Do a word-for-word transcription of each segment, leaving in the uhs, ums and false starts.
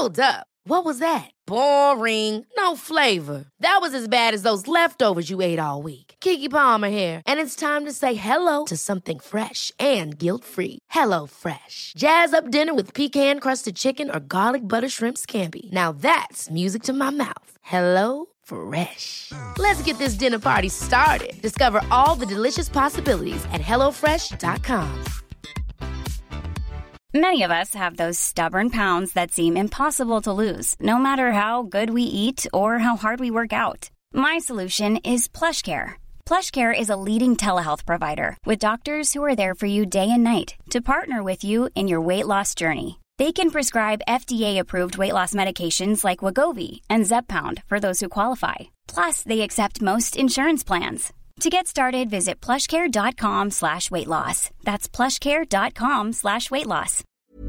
Hold up. What was that? Boring. No flavor. That was as bad as those leftovers you ate all week. Keke Palmer here, and it's time to say hello to something fresh and guilt-free. Hello Fresh. Jazz up dinner with pecan-crusted chicken or garlic butter shrimp scampi. Now that's music to my mouth. Hello Fresh. Let's get this dinner party started. Discover all the delicious possibilities at hello fresh dot com. Many of us have those stubborn pounds that seem impossible to lose, no matter how good we eat or how hard we work out. My solution is PlushCare. PlushCare is a leading telehealth provider with doctors who are there for you day and night to partner with you in your weight loss journey. They can prescribe F D A-approved weight loss medications like Wegovy and Zepbound for those who qualify. Plus, they accept most insurance plans. To get started, visit plushcare.com slash weight loss. That's plushcare.com slash weight loss.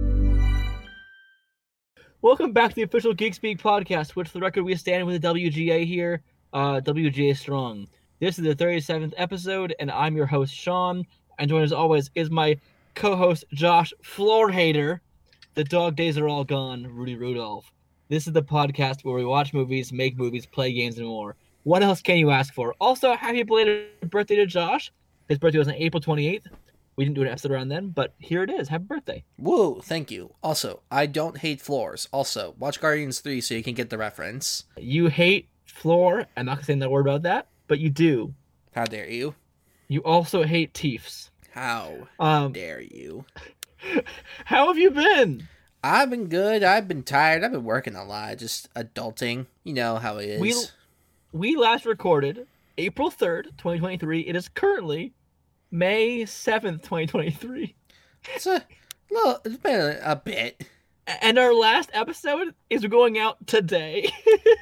Welcome back to the official Geek Speak podcast, which for the record we stand with the W G A here, uh, W G A Strong. This is the thirty-seventh episode, and I'm your host, Sean. And joined as always is my co-host, Josh Floorhater. The dog days are all gone, Rudy Rudolph. This is the podcast where we watch movies, make movies, play games, and more. What else can you ask for? Also, happy belated birthday to Josh. His birthday was on April twenty-eighth. We didn't do an episode around then, but here it is. Happy birthday. Whoa, thank you. Also, I don't hate floors. Also, watch Guardians three so you can get the reference. You hate floor. I'm not going to say another word about that, but you do. How dare you? You also hate Teefs. How um, dare you? How have you been? I've been good. I've been tired. I've been working a lot. Just adulting. You know how it is. We, we last recorded April third, twenty twenty-three. It is currently May seventh, twenty twenty-three. It's a little, it's been a, a bit. And our last episode is going out today.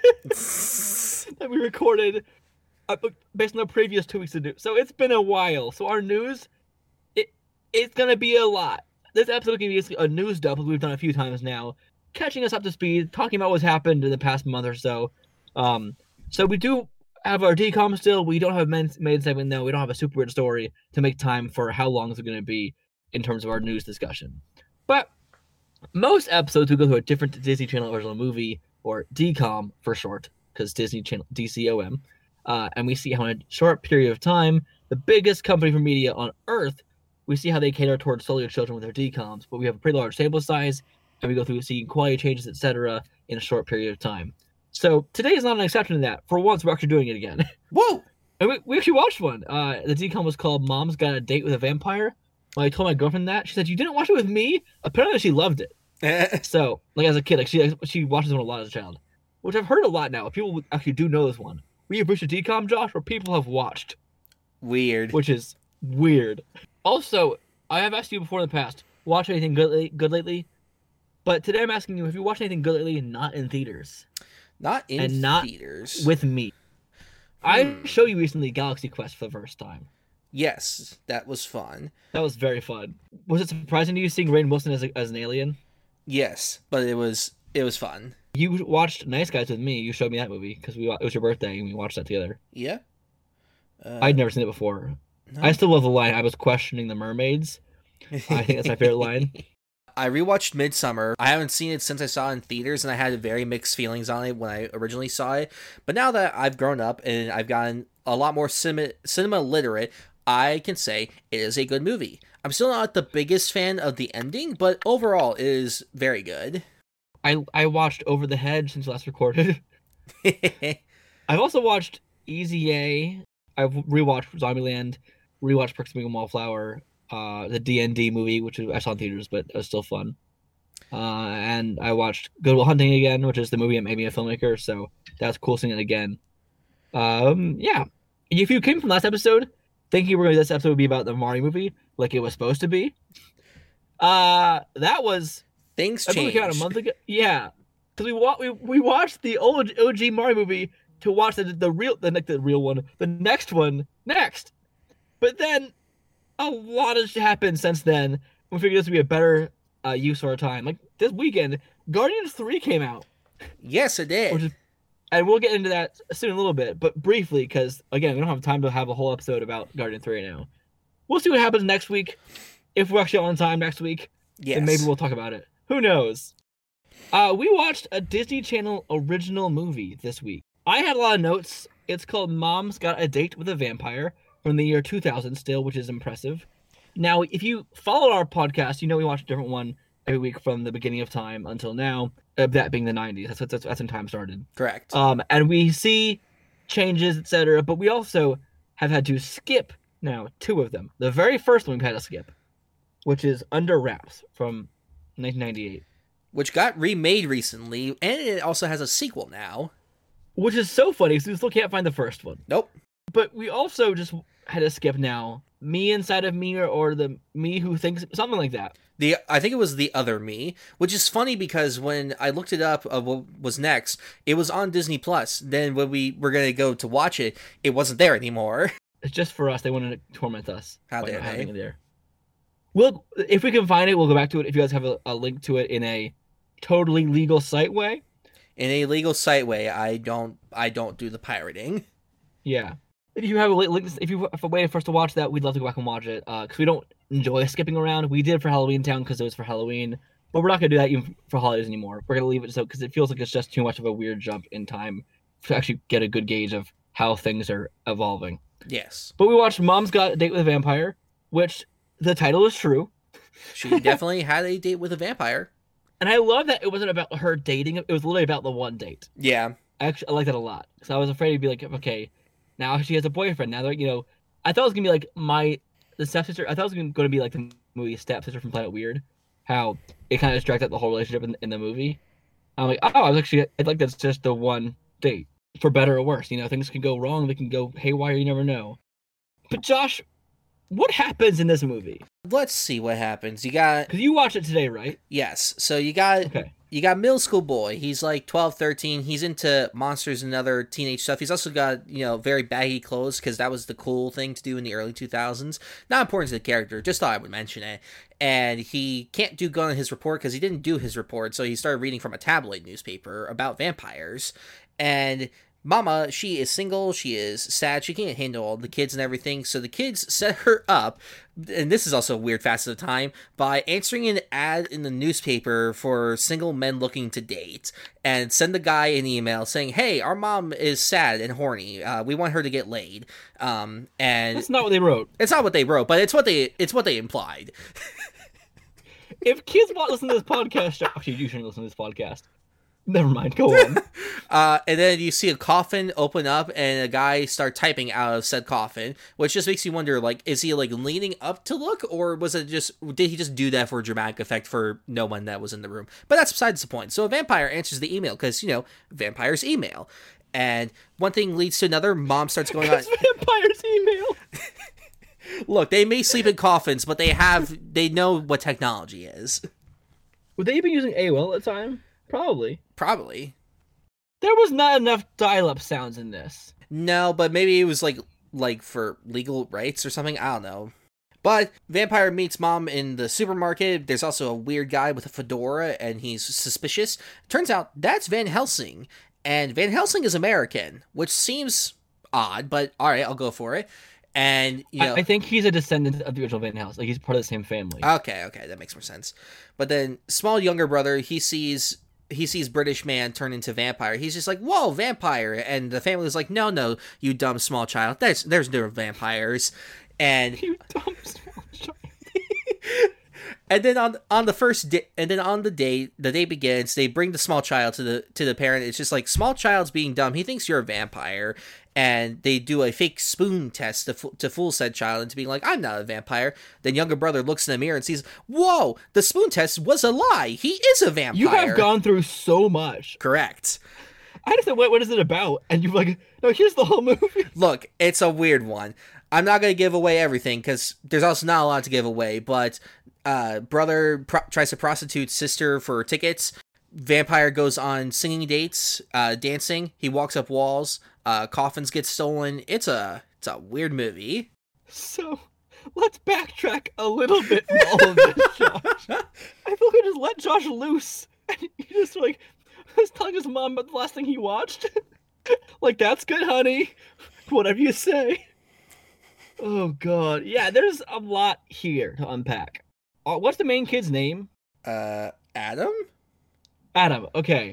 That we recorded uh, based on the previous two weeks to do. So it's been a while. So our news, it it's going to be a lot. This episode can be a news dump, as we've done a few times now, catching us up to speed, talking about what's happened in the past month or so. Um, so we do have our D COM still. We don't have a main segment, though. We don't have a super weird story to make time for how long is it going to be in terms of our news discussion. But most episodes we go through a different Disney Channel original movie, or D COM for short, because Disney Channel, D C O M, uh, and we see how in a short period of time, the biggest company for media on Earth, we see how they cater towards solely children with their D COMs, but we have a pretty large sample size, and we go through seeing quality changes, et cetera, in a short period of time. So today is not an exception to that. For once, we're actually doing it again. Whoa! And we, we actually watched one. Uh, the D COM was called Mom's Got a Date with a Vampire. When I told my girlfriend that, she said, "You didn't watch it with me?" Apparently, she loved it. So, like as a kid, like she she watches one a lot as a child, which I've heard a lot now. People actually do know this one. We appreciate D COM, Josh, where people have watched. Weird. Which is weird. Also, I have asked you before in the past, watch anything good, lately, good lately? But today I'm asking you, have you watched anything good lately not in theaters? Not in and not theaters. With me. Hmm. I showed you recently Galaxy Quest for the first time. Yes, that was fun. That was very fun. Was it surprising to you seeing Rainn Wilson as, a, as an alien? Yes, but it was it was fun. You watched Nice Guys with me. You showed me that movie because we it was your birthday and we watched that together. Yeah. Uh, I'd never seen it before. No. I still love the line, "I was questioning the mermaids." I think that's my favorite line. I rewatched Midsommar. I haven't seen it since I saw it in theaters, and I had very mixed feelings on it when I originally saw it. But now that I've grown up and I've gotten a lot more cinema, cinema literate, I can say it is a good movie. I'm still not the biggest fan of the ending, but overall it is very good. I I watched Over the Hedge since last recorded. I've also watched Easy A. I've rewatched Zombieland, rewatched Perks of Being a Wallflower, uh, the D and D movie, which I saw in theaters, but it was still fun. Uh, and I watched Good Will Hunting again, which is the movie that made me a filmmaker, so that's cool seeing it again. Um, yeah. If you came from last episode thinking we're going to this episode would be about the Mario movie, like it was supposed to be, uh, that was... Things that changed. Came out a month ago. Yeah. Because we, wa- we, we watched the old O G Mario movie to watch the, the real, the, the real one, the next one, next. But then, a lot has happened since then. We figured this would be a better uh, use of our time. Like, this weekend, Guardians three came out. Yes, it did. Which is, and we'll get into that soon a little bit, but briefly, because, again, we don't have time to have a whole episode about Guardian three right now. We'll see what happens next week. If we're actually on time next week, yes. then maybe we'll talk about it. Who knows? Uh, we watched a Disney Channel original movie this week. I had a lot of notes. It's called Mom's Got a Date with a Vampire from the year two thousand still, which is impressive. Now, if you follow our podcast, you know we watch a different one every week from the beginning of time until now, uh, that being the nineties. That's, that's, that's when time started. Correct. Um, and we see changes, et cetera, but we also have had to skip now two of them. The very first one we've had to skip, which is Under Wraps from nineteen ninety-eight. Which got remade recently, and it also has a sequel now. Which is so funny, because we still can't find the first one. Nope. But we also just had to skip now Me Inside of Me, or, or the Me Who Thinks, something like that. The I think it was The Other Me, which is funny because when I looked it up of what was next, it was on Disney Plus. Then when we were going to go to watch it, it wasn't there anymore. It's just for us. They wanted to torment us. How by dare not they? having it there. We'll, if we can find it, we'll go back to it. If you guys have a, a link to it in a totally legal site way. In a legal site way, I don't I don't do the pirating. Yeah. If you have a link, if you have a way for us to watch that, we'd love to go back and watch it. Uh, because we don't enjoy skipping around. We did for Halloween Town because it was for Halloween, but we're not gonna do that even for holidays anymore. We're gonna leave it so because it feels like it's just too much of a weird jump in time to actually get a good gauge of how things are evolving. Yes. But we watched Mom's Got a Date with a Vampire, which the title is true. She definitely had a date with a vampire. And I love that it wasn't about her dating. It was literally about the one date. Yeah. I actually I like that a lot. So I was afraid to be like, okay, now she has a boyfriend. Now they're, you know, I thought it was going to be like my, the stepsister. I thought it was going to be like the movie Stepsister from Planet Weird. How it kind of just dragged out the whole relationship in, in the movie. I'm like, oh, I was actually, I like that's just the one date. For better or worse. You know, things can go wrong. They can go haywire. You never know. But Josh, what happens in this movie? Let's see what happens. You got Because you watched it today, right? yes. So you got Okay. you got middle school boy. He's like twelve, thirteen. He's into monsters and other teenage stuff. He's also got, you know, very baggy clothes because that was the cool thing to do in the early two thousands. Not important to the character. Just thought I would mention it. And he can't do good on his report because he didn't do his report. So he started reading from a tabloid newspaper about vampires. And Mama, she is single, she is sad, she can't handle all the kids and everything, so the kids set her up, and this is also a weird facet of time, by answering an ad in the newspaper for single men looking to date, and send the guy an email saying, hey, our mom is sad and horny, uh, we want her to get laid, um, and... That's not what they wrote. It's not what they wrote, but it's what they it's what they implied. If kids want to listen to this podcast, actually, you shouldn't listen to this podcast. Never mind, go on. Uh, and then you see a coffin open up and a guy start typing out of said coffin, which just makes you wonder, like, is he, like, leaning up to look, or was it just, did he just do that for dramatic effect for no one that was in the room? But that's besides the point. So a vampire answers the email, because, you know, vampires email. And one thing leads to another, mom starts going on... It's vampires email! Look, they may sleep in coffins, but they have, they know what technology is. Would they even using A O L at the time? Probably. Probably. There was not enough dial-up sounds in this. No, but maybe it was like like for legal rights or something. I don't know. But vampire meets mom in the supermarket. There's also a weird guy with a fedora, and he's suspicious. Turns out that's Van Helsing, and Van Helsing is American, which seems odd, but all right, I'll go for it. And you know, I, I think he's a descendant of the original Van Helsing. Like, he's part of the same family. okay, okay, that makes more sense. But then small younger brother, he sees. He sees British man turn into vampire. He's just like, whoa, vampire. And the family's like, no, no, you dumb small child. There's, there's no vampires. And You dumb small child. and then on on the first day, and then on the day, the day begins, they bring the small child to the to the parent. It's just like, small child's being dumb. He thinks you're a vampire. And they do a fake spoon test to, to fool said child into being like, I'm not a vampire. Then younger brother looks in the mirror and sees, whoa, the spoon test was a lie. He is a vampire. You have gone through so much. Correct. I just said, what, what is it about? And you're like, no, here's the whole movie. Look, it's a weird one. I'm not going to give away everything because there's also not a lot to give away. But uh, brother pro- tries to prostitute sister for tickets. Vampire goes on singing dates, uh, dancing. He walks up walls. Uh, coffins get stolen. It's a it's a weird movie. So, let's backtrack a little bit from all of this, Josh. I feel like I just let Josh loose. And he just, like, was telling his mom about the last thing he watched. Like, that's good, honey. Whatever you say. Oh, God. Yeah, there's a lot here to unpack. Uh, what's the main kid's name? Uh, Adam? Adam, okay.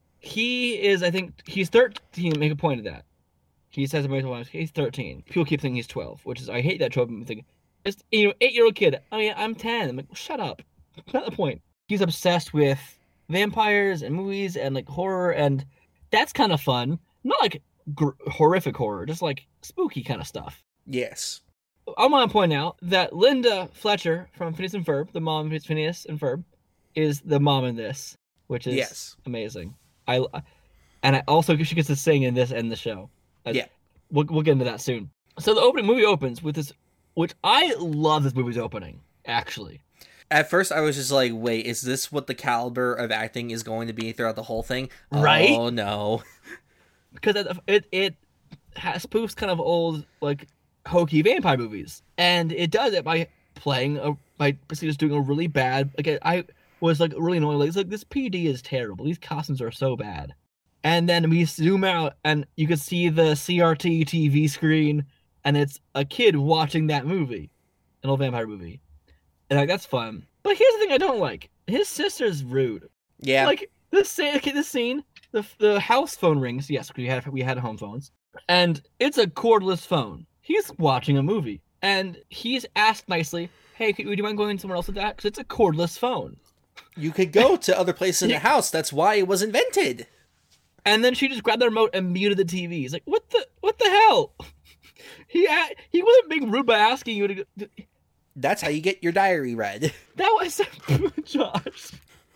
He is, I think, he's thirteen. Make a point of that. He says he's thirteen. People keep thinking he's twelve, which is, I hate that trope. I'm thinking, it's, you know, eight-year-old kid. I mean, I'm ten. I'm like, well, shut up. That's not the point. He's obsessed with vampires and movies and, like, horror, and that's kind of fun. Not, like, gr- horrific horror, just, like, spooky kind of stuff. Yes. I want to point out that Linda Fletcher from Phineas and Ferb, the mom of Phineas and Ferb, is the mom in this, which is yes. amazing. I and I also she gets to sing in this and the show. Yeah, we'll we'll get into that soon. So the opening movie opens with this, which I love. This movie's opening, actually. At first, I was just like, "Wait, is this what the caliber of acting is going to be throughout the whole thing?" Right? Oh no, because it it, it has spoofs kind of old like hokey vampire movies, and it does it by playing a by basically just doing a really bad like I. was like really annoying. Like, it's like this P D is terrible. These costumes are so bad. And then we zoom out and you can see the C R T T V screen and it's a kid watching that movie, an old vampire movie. And like that's fun. But here's the thing I don't like. His sister's rude. Yeah. Like this scene, okay, this scene, the the house phone rings. Yes, we had we had home phones, and it's a cordless phone. He's watching a movie, and he's asked nicely, "Hey, would you mind going somewhere else with that? Because it's a cordless phone." You could go to other places in the house. That's why it was invented. And then she just grabbed the remote and muted the T V. He's like, "What the? What the hell?" He he wasn't being rude by asking you to. That's how you get your diary read. That was Josh.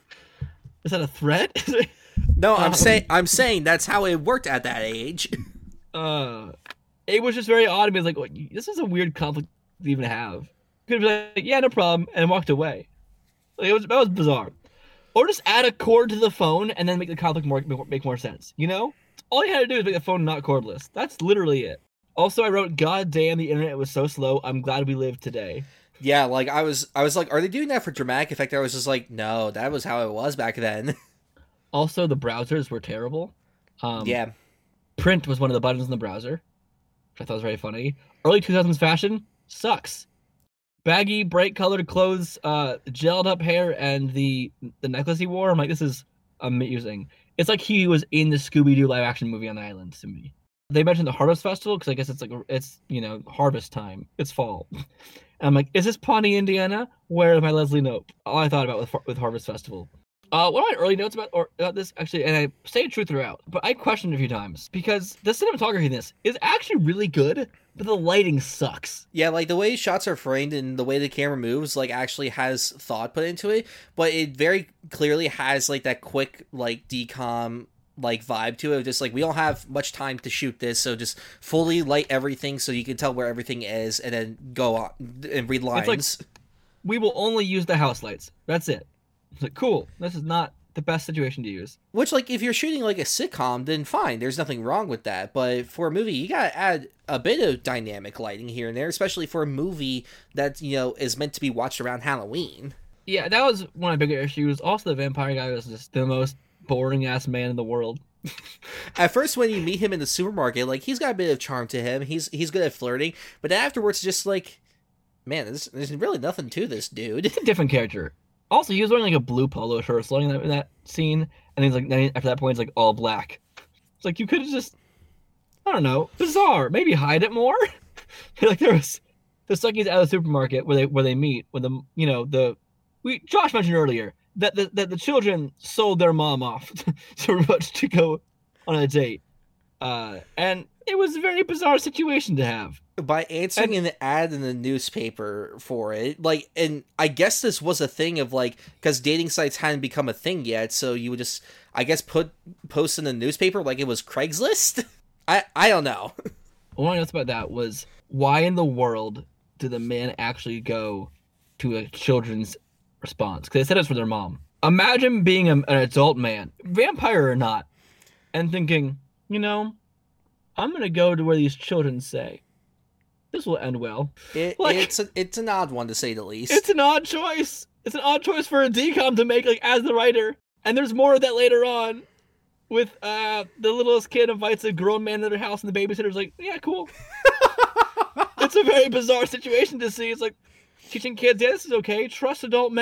Is that a threat? No, I'm um, saying I'm saying that's how it worked at that age. Uh, it was just very odd to me. Like, this is a weird conflict to even have. Could be like, "Yeah, no problem," and walked away. Like, it was that was bizarre. Or just add a cord to the phone and then make the conflict more make more sense. You know, all you had to do is make the phone not cordless. That's literally it. Also, I wrote, "God damn, the internet was so slow. I'm glad we live today." Yeah, like I was, I was like, are they doing that for dramatic effect? I was just like, no, that was how it was back then. Also, the browsers were terrible. Um, yeah, print was one of the buttons in the browser, which I thought was very funny. Early two thousands fashion sucks. Baggy, bright-colored clothes, uh, gelled-up hair, and the the necklace he wore. I'm like, this is amusing. It's like he was in the Scooby-Doo live-action movie on the island to me. They mentioned the Harvest Festival because I guess it's like it's you know harvest time. It's fall. And I'm like, is this Pawnee, Indiana? Where is my Leslie Knope? All I thought about with with Harvest Festival. Uh, one of my early notes about or about this actually, and I say it true throughout, but I questioned it a few times because the cinematography in this is actually really good, but the lighting sucks. Yeah, like the way shots are framed and the way the camera moves, like actually has thought put into it, but it very clearly has like that quick like decom like vibe to it. Just like we don't have much time to shoot this, so just fully light everything so you can tell where everything is, and then go on and read lines. It's like, we will only use the house lights. That's it. It's like, cool. This is not the best situation to use. Which, like, if you're shooting like a sitcom, then fine. There's nothing wrong with that. But for a movie, you gotta add a bit of dynamic lighting here and there, especially for a movie that, you know, is meant to be watched around Halloween. Yeah, that was one of my bigger issues. Also, the vampire guy was just the most boring ass man in the world. At first, when you meet him in the supermarket, like, he's got a bit of charm to him. He's he's good at flirting. But then afterwards, just like, man, there's, there's really nothing to this dude. It's a different character. Also, he was wearing like a blue polo shirt starting that, that scene, and he's like, then after that point, it's like all black. It's like you could have just, I don't know, bizarre. Maybe hide it more. Like there was the Stuckies at the supermarket where they where they meet when the you know the we Josh mentioned earlier that the that the children sold their mom off so much to go on a date, uh, and it was a very bizarre situation to have. By answering and, an ad in the newspaper for it, like, and I guess this was a thing of like, because dating sites hadn't become a thing yet, so you would just, I guess, put post in the newspaper like it was Craigslist. I I don't know. One else about that was why in the world did the man actually go to a children's response? Because they said it's for their mom. Imagine being a, an adult man, vampire or not, and thinking, you know, I'm gonna go to where these children say. This will end well. It, like, it's a, it's an odd one to say the least. It's an odd choice. It's an odd choice for a D COM to make, like, as the writer. And there's more of that later on, with uh the littlest kid invites a grown man to their house, and the babysitter's like, "Yeah, cool." It's a very bizarre situation to see. It's like teaching kids, "Yeah, this is okay. Trust adult men."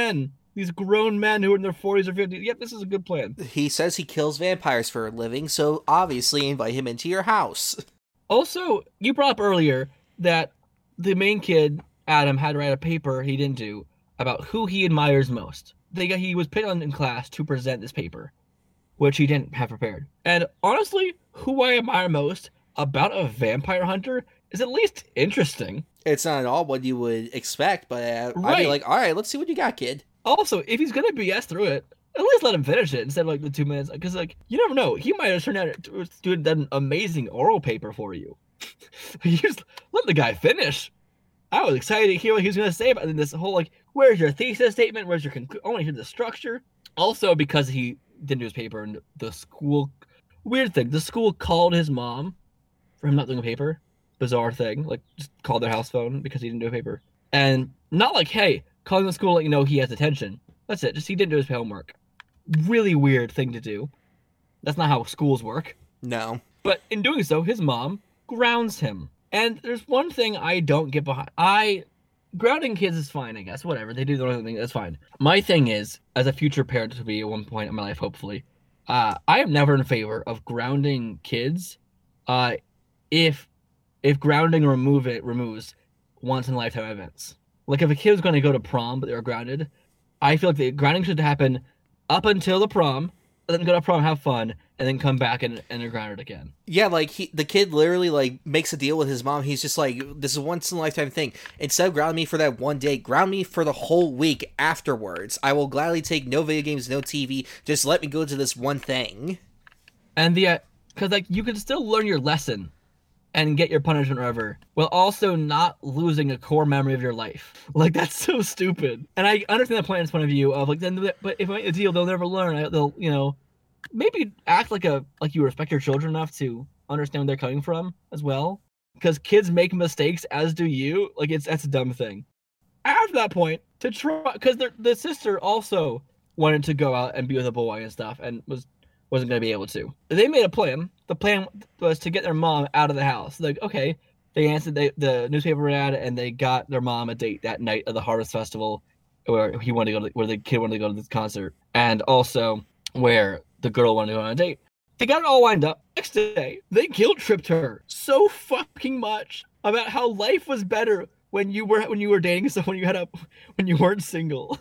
these grown men who are in their forties or fifties. Yep, this is a good plan. He says he kills vampires for a living, so obviously invite him into your house. Also, you brought up earlier that the main kid, Adam, had to write a paper he didn't do about who he admires most. They got, he was picked on in class to present this paper, which he didn't have prepared. And honestly, who I admire most about a vampire hunter is at least interesting. It's not at all what you would expect, but uh, Right. I'd be like, all right, let's see what you got, kid. Also, if he's gonna B S through it, at least let him finish it instead of like the two minutes. Because like you never know, he might have turned out to do an amazing oral paper for you. You just let the guy finish. I was excited to hear what he was gonna say about this whole like, where's your thesis statement? Where's your conclu- I want to hear the structure. Also, because he didn't do his paper and the school, weird thing, the school called his mom for him not doing a paper. Bizarre thing, like just called their house phone because he didn't do a paper, and not like, hey, calling the school, let you know he has attention. That's it. Just he didn't do his homework. Really weird thing to do. That's not how schools work. No. But in doing so, his mom grounds him. And there's one thing I don't get behind. I grounding kids is fine, I guess. Whatever they do their own thing, that's fine. My thing is, as a future parent to be at one point in my life, hopefully, uh, I am never in favor of grounding kids. Uh, if if grounding remove it removes once in a lifetime events. Like if a kid was going to go to prom but they were grounded, I feel like the grounding should happen up until the prom, then go to prom, have fun, and then come back and, and they're grounded again. Yeah, like he, the kid literally like makes a deal with his mom. He's just like, this is a once in a lifetime thing. Instead of grounding me for that one day, ground me for the whole week afterwards. I will gladly take no video games, no T V. Just let me go to this one thing. And the, because like you can still learn your lesson and get your punishment or whatever, while also not losing a core memory of your life. Like, that's so stupid. And I understand the parents' point of view of, like, then, but if I make a deal, they'll never learn. They'll, you know, maybe act like a, like you respect your children enough to understand where they're coming from as well. Because kids make mistakes, as do you. Like, it's, that's a dumb thing. After that point, to try, because the sister also wanted to go out and be with a boy and stuff, and was, wasn't going to be able to. They made a plan. The plan was to get their mom out of the house. Like, okay, they answered the, the newspaper ad, and they got their mom a date that night of the Harvest Festival, where he wanted to go to, where the kid wanted to go to this concert, and also where the girl wanted to go on a date. They got it all lined up. Next day, they guilt tripped her so fucking much about how life was better when you were when you were dating someone you had a when you weren't single.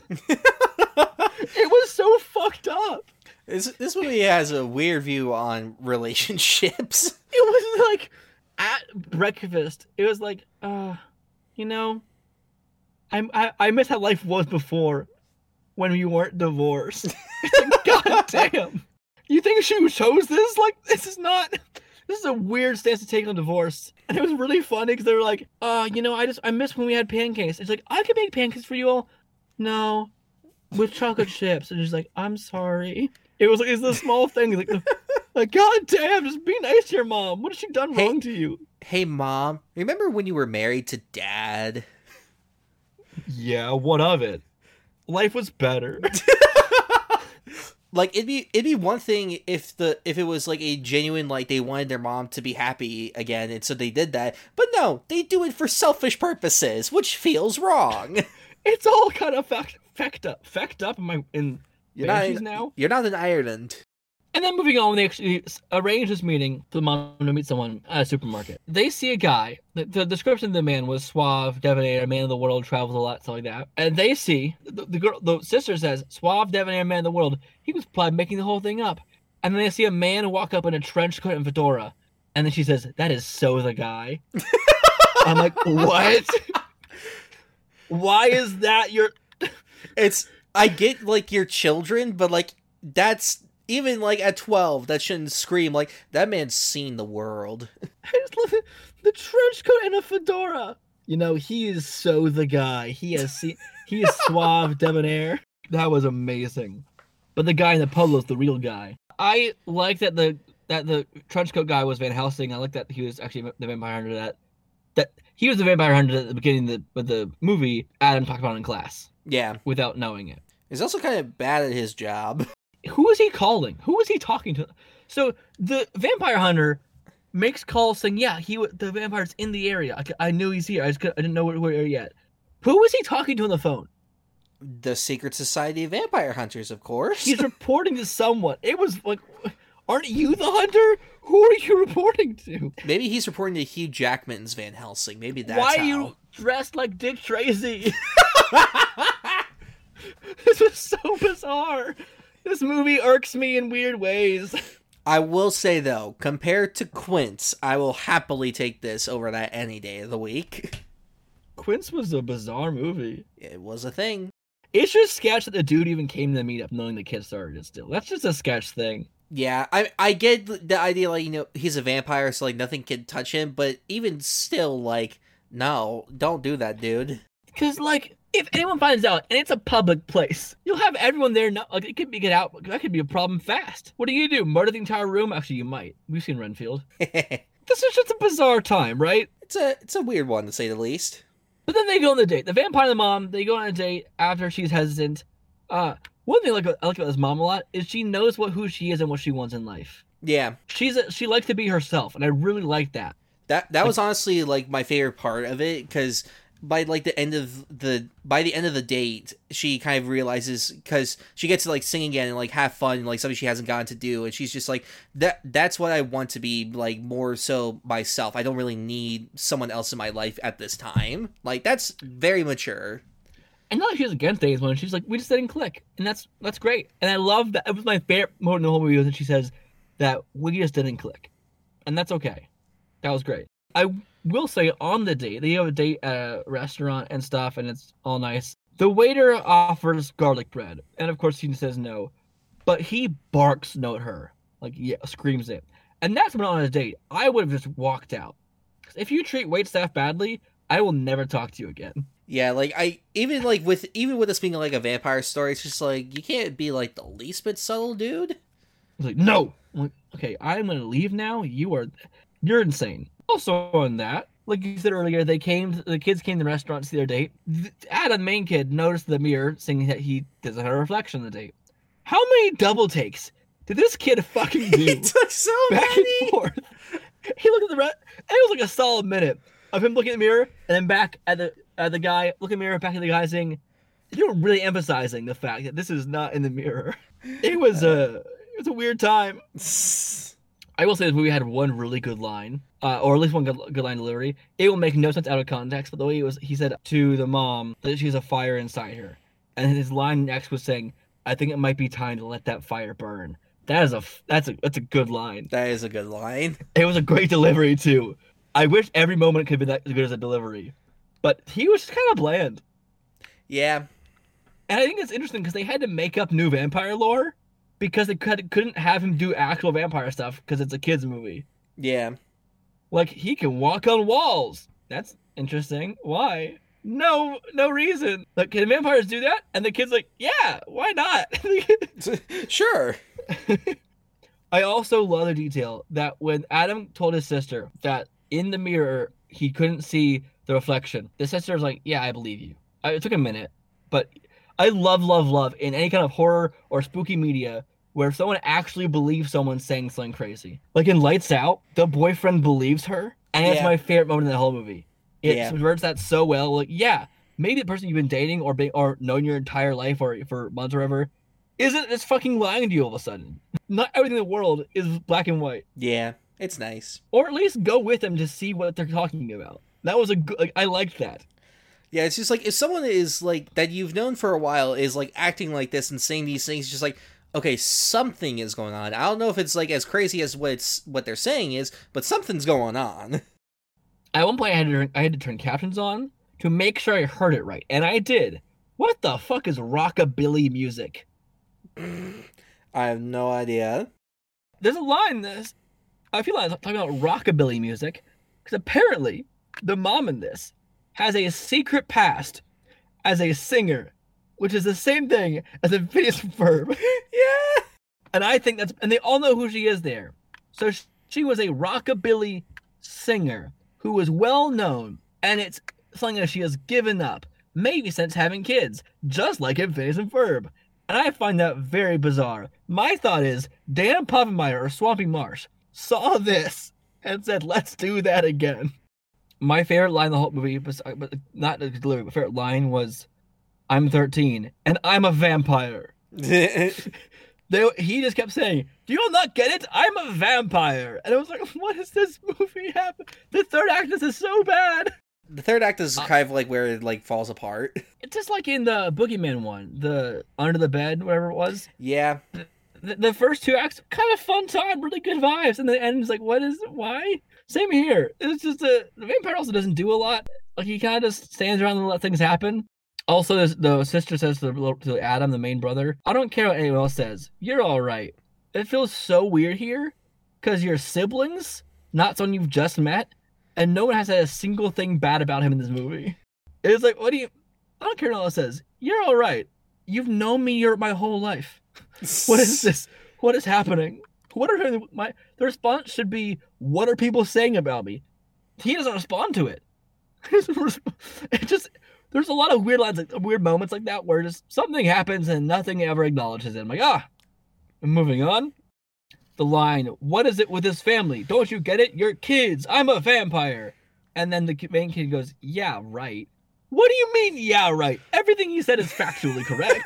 It was so fucked up. This, this movie has a weird view on relationships. It was like, at breakfast, it was like, uh, you know, I, I, I miss how life was before when we weren't divorced. It's like, God damn. You think she chose this? Like, this is not, this is a weird stance to take on divorce. And it was really funny because they were like, uh, you know, I just, I miss when we had pancakes. It's like, I could make pancakes for you all. No, with chocolate chips. And she's like, I'm sorry. It was like, it's the small thing. Like, like, God damn, just be nice to your mom. What has she done wrong Hey- to you? Hey, Mom, remember when you were married to Dad? Yeah, what of it? Life was better. Like, it'd be it'd be one thing if the if it was like a genuine, like, they wanted their mom to be happy again, and so they did that. But no, they do it for selfish purposes, which feels wrong. It's all kind of fecked, fecked up. Fecked up in my in You're not Banshees in, now. You're not in Ireland. And then moving on, they actually arrange this meeting for the mom to meet someone at a supermarket. They see a guy. The, the description of the man was suave, debonair, man of the world, travels a lot, stuff like that. And they see the, the girl, the sister says, suave, debonair, man of the world. He was probably making the whole thing up. And then they see a man walk up in a trench coat and fedora. And then she says, "That is so the guy." I'm like, what? Why is that your? It's I get like your children, but like that's. Even, like, at twelve, that shouldn't scream, like, that man's seen the world. I just love it. The trench coat and a fedora. You know, he is so the guy. He has seen, he is suave, debonair. That was amazing. But the guy in the polo is the real guy. I like that the that the trench coat guy was Van Helsing. I like that he was actually the vampire hunter that, that he was the vampire hunter at the beginning of the, of the movie Adam talked about in class. Yeah. Without knowing it. He's also kind of bad at his job. Who is he calling? Who is he talking to? So the vampire hunter makes calls saying, "Yeah, he the vampire's in the area. I, I knew he's here. I just couldn't, I didn't know where, where yet." Who was he talking to on the phone? The Secret Society of Vampire Hunters, of course. He's reporting to someone. It was like, aren't you the hunter? Who are you reporting to? Maybe he's reporting to Hugh Jackman's Van Helsing. Maybe that's Why how. are you dressed like Dick Tracy? This was so bizarre. This movie irks me in weird ways. I will say, though, compared to Quince, I will happily take this over that any day of the week. Quince was a bizarre movie. It was a thing. It's just sketch that the dude even came to the meetup knowing the kid started it still. That's just a sketch thing. Yeah, I I get the idea, like, you know, he's a vampire, so, like, nothing can touch him, but even still, like, no, don't do that, dude. Because, like, if anyone finds out, and it's a public place, you'll have everyone there, know, like, it could be get out, that could be a problem fast. What are you gonna do, murder the entire room? Actually, you might. We've seen Renfield. This is just a bizarre time, right? It's a it's a weird one, to say the least. But then they go on the date. The vampire and the mom, they go on a date after she's hesitant. Uh, one thing I like, I like about this mom a lot is she knows what who she is and what she wants in life. Yeah. She's a, she likes to be herself, and I really like that. That that like, was honestly, like, my favorite part of it, because by, like, the end of the by the end of the date, she kind of realizes, because she gets to, like, sing again and, like, have fun, like, something she hasn't gotten to do, and she's just like, that that's what I want to be, like, more so myself. I don't really need someone else in my life at this time. Like, that's very mature. And not like she's against dating one. She's like, we just didn't click, and that's that's great. And I love that. It was my favorite moment in the whole movie was that she says that we just didn't click, and that's okay. That was great. I will say on the date, they have a date at a restaurant and stuff, and it's all nice. The waiter offers garlic bread, and of course she says no, but he barks no at her, like, yeah, screams it. And that's when on a date, I would have just walked out. If you treat waitstaff badly, I will never talk to you again. Yeah, like, I, even, like, with, even with this being, like, a vampire story, it's just, like, you can't be, like, the least bit subtle, dude. It's like, no! I'm like, okay, I'm gonna leave now? You are, you're insane. Also on that, like you said earlier, they came, the kids came to the restaurant to see their date. Adam, main kid, noticed the mirror, saying that he doesn't have a reflection on the date. How many double takes did this kid fucking do? He took so back many! and forth. He looked at the re- and it was like a solid minute of him looking at the mirror, and then back at the at the guy, looking at the mirror, back at the guy, saying, you're really emphasizing the fact that this is not in the mirror. It was a, it was a weird time. I will say this movie had one really good line, uh, or at least one good, good line delivery. It will make no sense out of context, but the way it was, he said to the mom that she has a fire inside her. And his line next was saying, I think it might be time to let that fire burn. That is a, that's a, that's a good line. That is a good line. It was a great delivery, too. I wish every moment could be that good as a delivery. But he was just kind of bland. Yeah. And I think it's interesting because they had to make up new vampire lore because they could, couldn't have him do actual vampire stuff because it's a kid's movie. Yeah. Like, he can walk on walls. That's interesting. Why? No, no reason. Like, can vampires do that? And the kid's like, yeah, why not? Sure. I also love the detail that when Adam told his sister that in the mirror he couldn't see the reflection, the sister's like, yeah, I believe you. It took a minute, but I love, love, love in any kind of horror or spooky media where someone actually believes someone's saying something crazy. Like in Lights Out, the boyfriend believes her, and it's Yeah. my favorite moment in the whole movie. It Yeah. subverts that so well. Like, yeah, maybe the person you've been dating or be, or known your entire life or for months or whatever isn't just fucking lying to you all of a sudden. Not everything in the world is black and white. Yeah, it's nice. Or at least go with them to see what they're talking about. That was a good, like, I liked that. Yeah, it's just like, if someone is, like, that you've known for a while is, like, acting like this and saying these things, just like, okay, something is going on. I don't know if it's, like, as crazy as what it's, what they're saying is, but something's going on. At one point, I had to turn, I had to turn captions on to make sure I heard it right, and I did. What the fuck is rockabilly music? I have no idea. There's a line this. I feel like I'm talking about rockabilly music, because apparently the mom in this has a secret past as a singer, which is the same thing as a Phineas and Ferb. Yeah. And I think that's, and they all know who she is there. So she was a rockabilly singer who was well known, and it's something that she has given up, maybe since having kids, just like in Phineas and Ferb. And I find that very bizarre. My thought is, Dan Povenmire or Swampy Marsh saw this and said, let's do that again. My favorite line in the whole movie, but not the delivery, but favorite line was I'm thirteen, and I'm a vampire. They, he just kept saying, do you not get it? I'm a vampire. And I was like, what is this movie happen? The third act, this is so bad. The third act is kind of like where it like falls apart. It's just like in the Boogeyman one, the Under the Bed, whatever it was. Yeah. The, the first two acts, kind of fun time, really good vibes. And the end is like, what is, why? Same here. It's just a, the vampire also doesn't do a lot. Like, he kind of just stands around and let things happen. Also, the sister says to, to Adam, the main brother, I don't care what anyone else says. You're all right. It feels so weird here because you're siblings, not someone you've just met, and no one has said a single thing bad about him in this movie. It's like, what do you... I don't care what anyone else says. You're all right. You've known me your my whole life. What is this? What is happening? What are my... The response should be, what are people saying about me? He doesn't respond to it. It just... There's a lot of weird lines, like weird moments like that where just something happens and nothing ever acknowledges it. I'm like, ah, I'm moving on. The line, what is it with this family? Don't you get it? You're kids. I'm a vampire. And then the main kid goes, yeah, right. What do you mean, yeah, right? Everything you said is factually correct.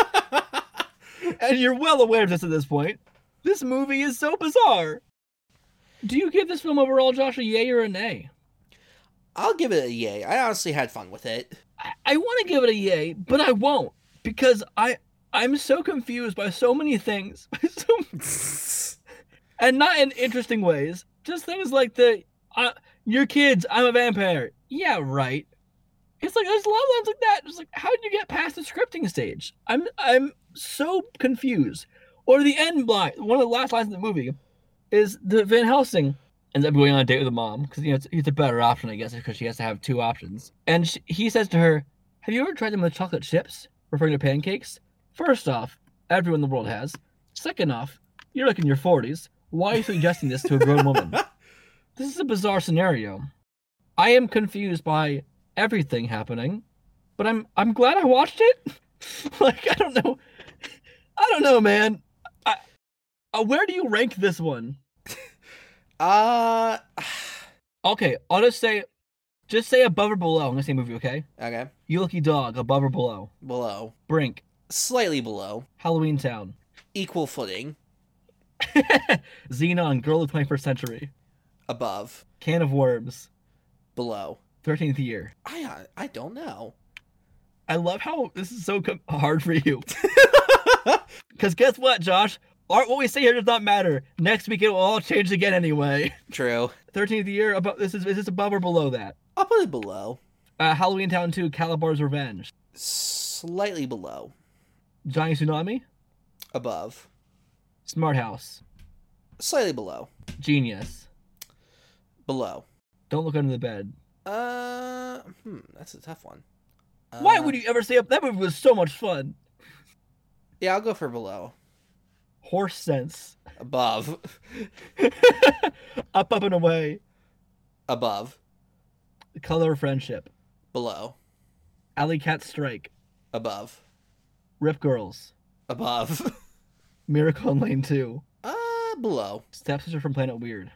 And you're well aware of this at this point. This movie is so bizarre. Do you give this film overall, Josh, a yay or a nay? I'll give it a yay. I honestly had fun with it. I, I want to give it a yay, but I won't because I I'm so confused by so many things, so, and not in interesting ways. Just things like the uh, "your kids, I'm a vampire." Yeah, right. It's like there's a lot of lines like that. Just like, how did you get past the scripting stage? I'm I'm so confused. Or the end line, one of the last lines in the movie, is the Van Helsing ends up going on a date with a mom because you know it's, it's a better option, I guess, because she has to have two options. And she, he says to her, "Have you ever tried them with chocolate chips?" Referring to pancakes. First off, everyone in the world has. Second off, you're like in your forties. Why are you suggesting this to a grown woman? This is a bizarre scenario. I am confused by everything happening, but I'm I'm glad I watched it. Like I don't know, I don't know, man. I, uh, where do you rank this one? Uh, okay, I'll just say, just say above or below. I'm gonna say movie, okay? Okay. You Lucky Dog, above or below? Below. Brink. Slightly below. Halloween Town. Equal footing. Xenon, Girl of the twenty-first Century. Above. Can of Worms. Below. thirteenth Year. I I don't know. I love how this is so com- hard for you. Because guess what, Josh? Art, what we say here does not matter. Next week it will all change again anyway. True. thirteenth Year, above, this is, is this above or below that? I'll put it below. Uh, Halloween Town two, Calabar's Revenge. Slightly below. Johnny Tsunami. Above. Smart House. Slightly below. Genius. Below. Don't Look Under the Bed. Uh, hmm, that's a tough one. Uh, Why would you ever say that movie was so much fun? Yeah, I'll go for below. Horse Sense. Above. Up, Up and Away. Above. The Color of Friendship. Below. Alley Cat Strike. Above. Rip Girls. Above. Miracle on Lane two. Uh, below. Stepsister from Planet Weird.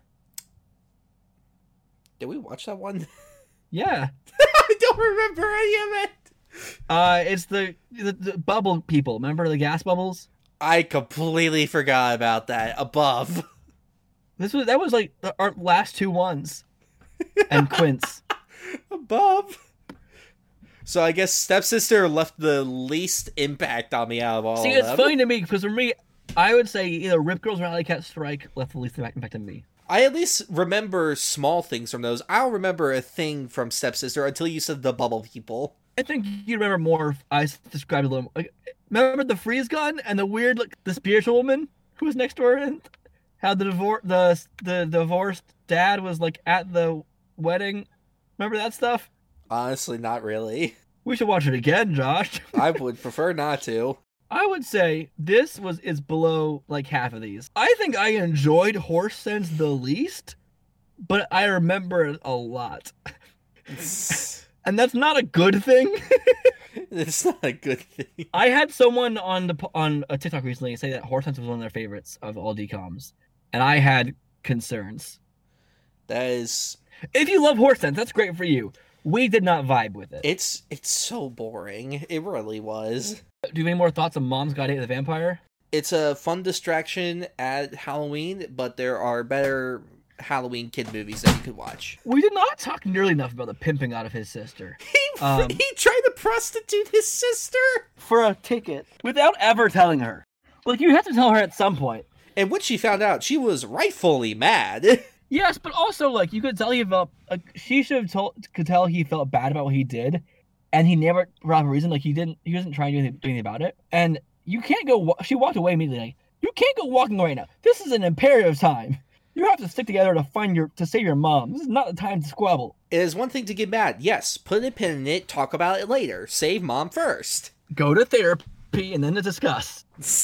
Did we watch that one? Yeah. I don't remember any of it. Uh, it's the, the the bubble people. Remember the gas bubbles? I completely forgot about that. Above. This was that was like the, our last two ones. And Quince. Above. So I guess Stepsister left the least impact on me out of all See, of it's them. funny to me because for me, I would say either Rip Girls or Alley Cat Strike left the least impact on me. I at least remember small things from those. I don't remember a thing from Stepsister until you said the bubble people. I think you remember more if I described it a little. Like, remember the freeze gun and the weird, like the spiritual woman who was next door and how the divorce, the the divorced dad was like at the wedding. Remember that stuff? Honestly, not really. We should watch it again, Josh. I would prefer not to. I would say this was is below like half of these. I think I enjoyed Horse Sense the least, but I remember it a lot. And that's not a good thing. It's not a good thing. I had someone on the on a TikTok recently say that Horse Sense was one of their favorites of all D COMs, and I had concerns. That is... If you love Horse Sense, that's great for you. We did not vibe with it. It's it's so boring. It really was. Do you have any more thoughts on Mom's Guide to the Vampire? It's a fun distraction at Halloween, but there are better Halloween kid movies that you could watch. We did not talk nearly enough about the pimping out of his sister. He, Um, he tried to prostitute his sister? For a ticket. Without ever telling her. Like, you have to tell her at some point. And when she found out, she was rightfully mad. Yes, but also, like, you could tell he felt, like, she should have told, could tell he felt bad about what he did, and he never, for whatever reason, like, he didn't, he wasn't trying to do anything, do anything about it, and you can't go, she walked away immediately, like, you can't go walking away now. This is an imperative time. You have to stick together to find your, to save your mom. This is not the time to squabble. It is one thing to get mad. Yes, put a pin in it, talk about it later. Save mom first. Go to therapy, and then to discuss.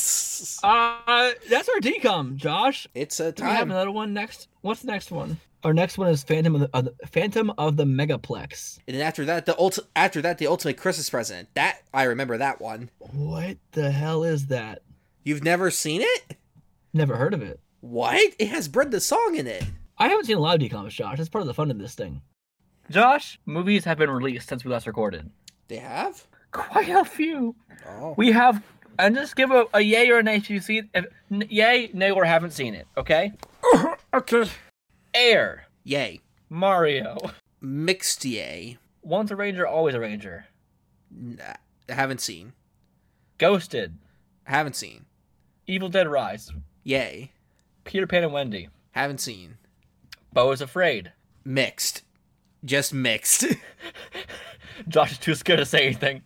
Uh, that's our D COM, Josh. It's a Do we have time. another one next? What's the next one? Our next one is Phantom of the, uh, the Phantom of the Megaplex. And then after that, the ult- after that, the ultimate Christmas present. That I remember that one. What the hell is that? You've never seen it? Never heard of it. What? It has Brenda Song in it. I haven't seen a lot of D COMs, Josh. That's part of the fun of this thing. Josh, movies have been released since we last recorded. They have? Quite a few. Oh. We have, and just give a, a yay or a nay if you see it. If, n- yay, nay, or haven't seen it, okay? Okay. Air. Yay. Mario. Mixed yay. Once a Ranger, always a Ranger. Nah, haven't seen. Ghosted. Haven't seen. Evil Dead Rise. Yay. Peter Pan and Wendy. Haven't seen. Bo is Afraid. Mixed. Just mixed. Josh is too scared to say anything.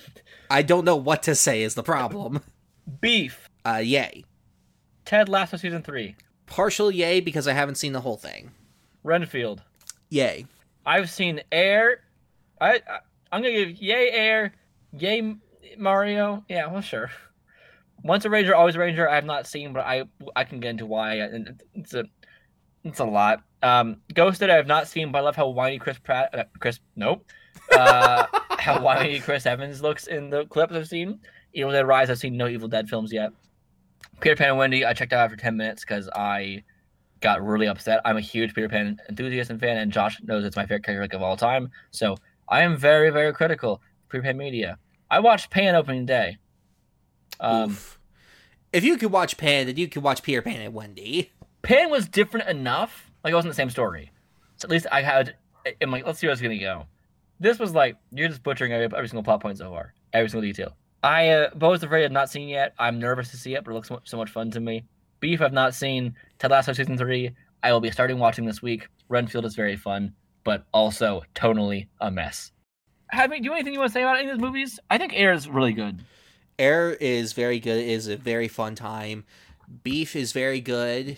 I don't know what to say is the problem. Beef. Uh, yay. Ted Lasso Season three. Partial yay because I haven't seen the whole thing. Renfield. Yay. I've seen Air. I, I I'm gonna give yay Air, yay Mario. Yeah, well sure. Once a Ranger, always a Ranger. I have not seen, but I I can get into why. And it's a it's a lot. Um, Ghosted I have not seen, but I love how whiny Chris Pratt. Uh, Chris nope. Uh, how whiny Chris Evans looks in the clips I've seen. Evil Dead Rise. I've seen no Evil Dead films yet. Peter Pan and Wendy. I checked out after ten minutes because I got really upset. I'm a huge Peter Pan enthusiast and fan, and Josh knows it's my favorite character like, of all time. So I am very, very critical of Peter Pan media. I watched Pan opening day. Um, Oof. If you could watch Pan, then you could watch Peter Pan and Wendy. Pan was different enough. Like, it wasn't the same story. So at least I had... I'm like, let's see where it's going to go. This was like, you're just butchering every, every single plot point so far. Every single detail. I, uh, Bo is Afraid I've not seen yet. I'm nervous to see it, but it looks so much, so much fun to me. Beef I've not seen. Ted Lasso Season three. I will be starting watching this week. Renfield is very fun, but also tonally a mess. Have you, do you have anything you want to say about any of these movies? I think Air is really good. Air is very good. It is a very fun time. Beef is very good.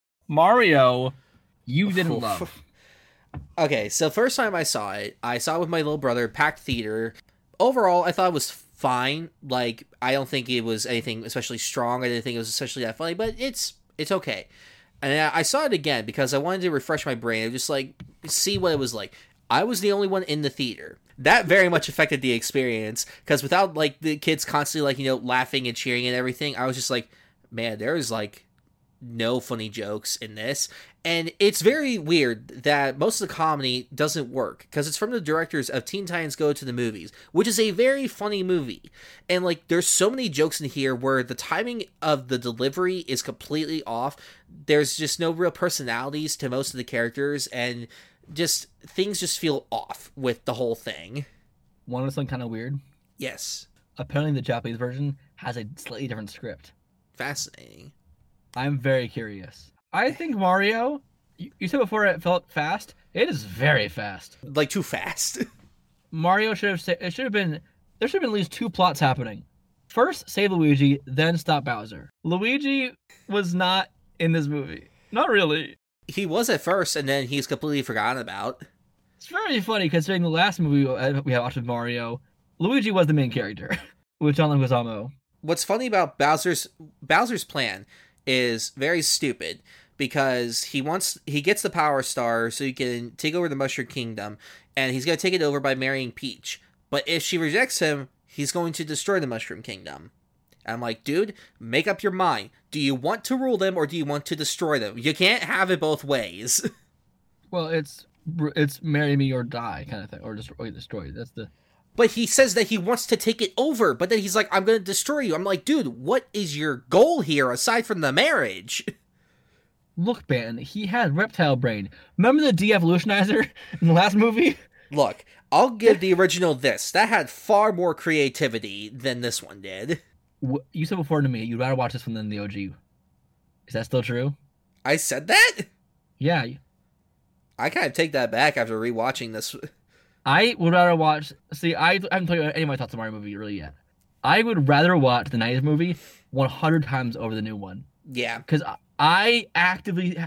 Mario, you didn't love. Okay, so first time I saw it, I saw it with my little brother, packed theater. Overall, I thought it was fine. Like, I don't think it was anything especially strong. I didn't think it was especially that funny, but it's it's okay. And I saw it again because I wanted to refresh my brain and just, like, see what it was like. I was the only one in the theater. That very much affected the experience, because without, like, the kids constantly, like, you know, laughing and cheering and everything, I was just like, man, there's, like, no funny jokes in this. And it's very weird that most of the comedy doesn't work, because it's from the directors of Teen Titans Go to the Movies, which is a very funny movie. And, like, there's so many jokes in here where the timing of the delivery is completely off. There's just no real personalities to most of the characters, and just things just feel off with the whole thing. Want to know something kind of weird? Yes. Apparently the Japanese version has a slightly different script. Fascinating. I'm very curious. I think Mario, you, you said before it felt fast. It is very fast. Like, too fast. Mario should have sa- it should have been there should have been at least two plots happening. First, save Luigi, then stop Bowser. Luigi was not in this movie. Not really. He was at first, and then he's completely forgotten about. It's very funny considering the last movie we had watched with Mario, Luigi was the main character with John Leguizamo. What's funny about Bowser's Bowser's plan is very stupid, because he wants he gets the Power Star so he can take over the Mushroom Kingdom, and he's going to take it over by marrying Peach. But if she rejects him, he's going to destroy the Mushroom Kingdom. I'm like, dude, make up your mind. Do you want to rule them, or do you want to destroy them? You can't have it both ways. Well, it's it's marry me or die kind of thing, or destroy destroy. That's the. But he says that he wants to take it over, but then he's like, I'm going to destroy you. I'm like, dude, what is your goal here aside from the marriage? Look, man, he had reptile brain. Remember the de-evolutionizer in the last movie? Look, I'll give the original this. That had far more creativity than this one did. You said before to me you'd rather watch this one than the O G. Is that still true? I said that? Yeah. I kind of take that back after rewatching this. I would rather watch... See, I haven't told you any of my thoughts on Mario movie really yet. I would rather watch the nineties movie one hundred times over the new one. Yeah. Because I actively...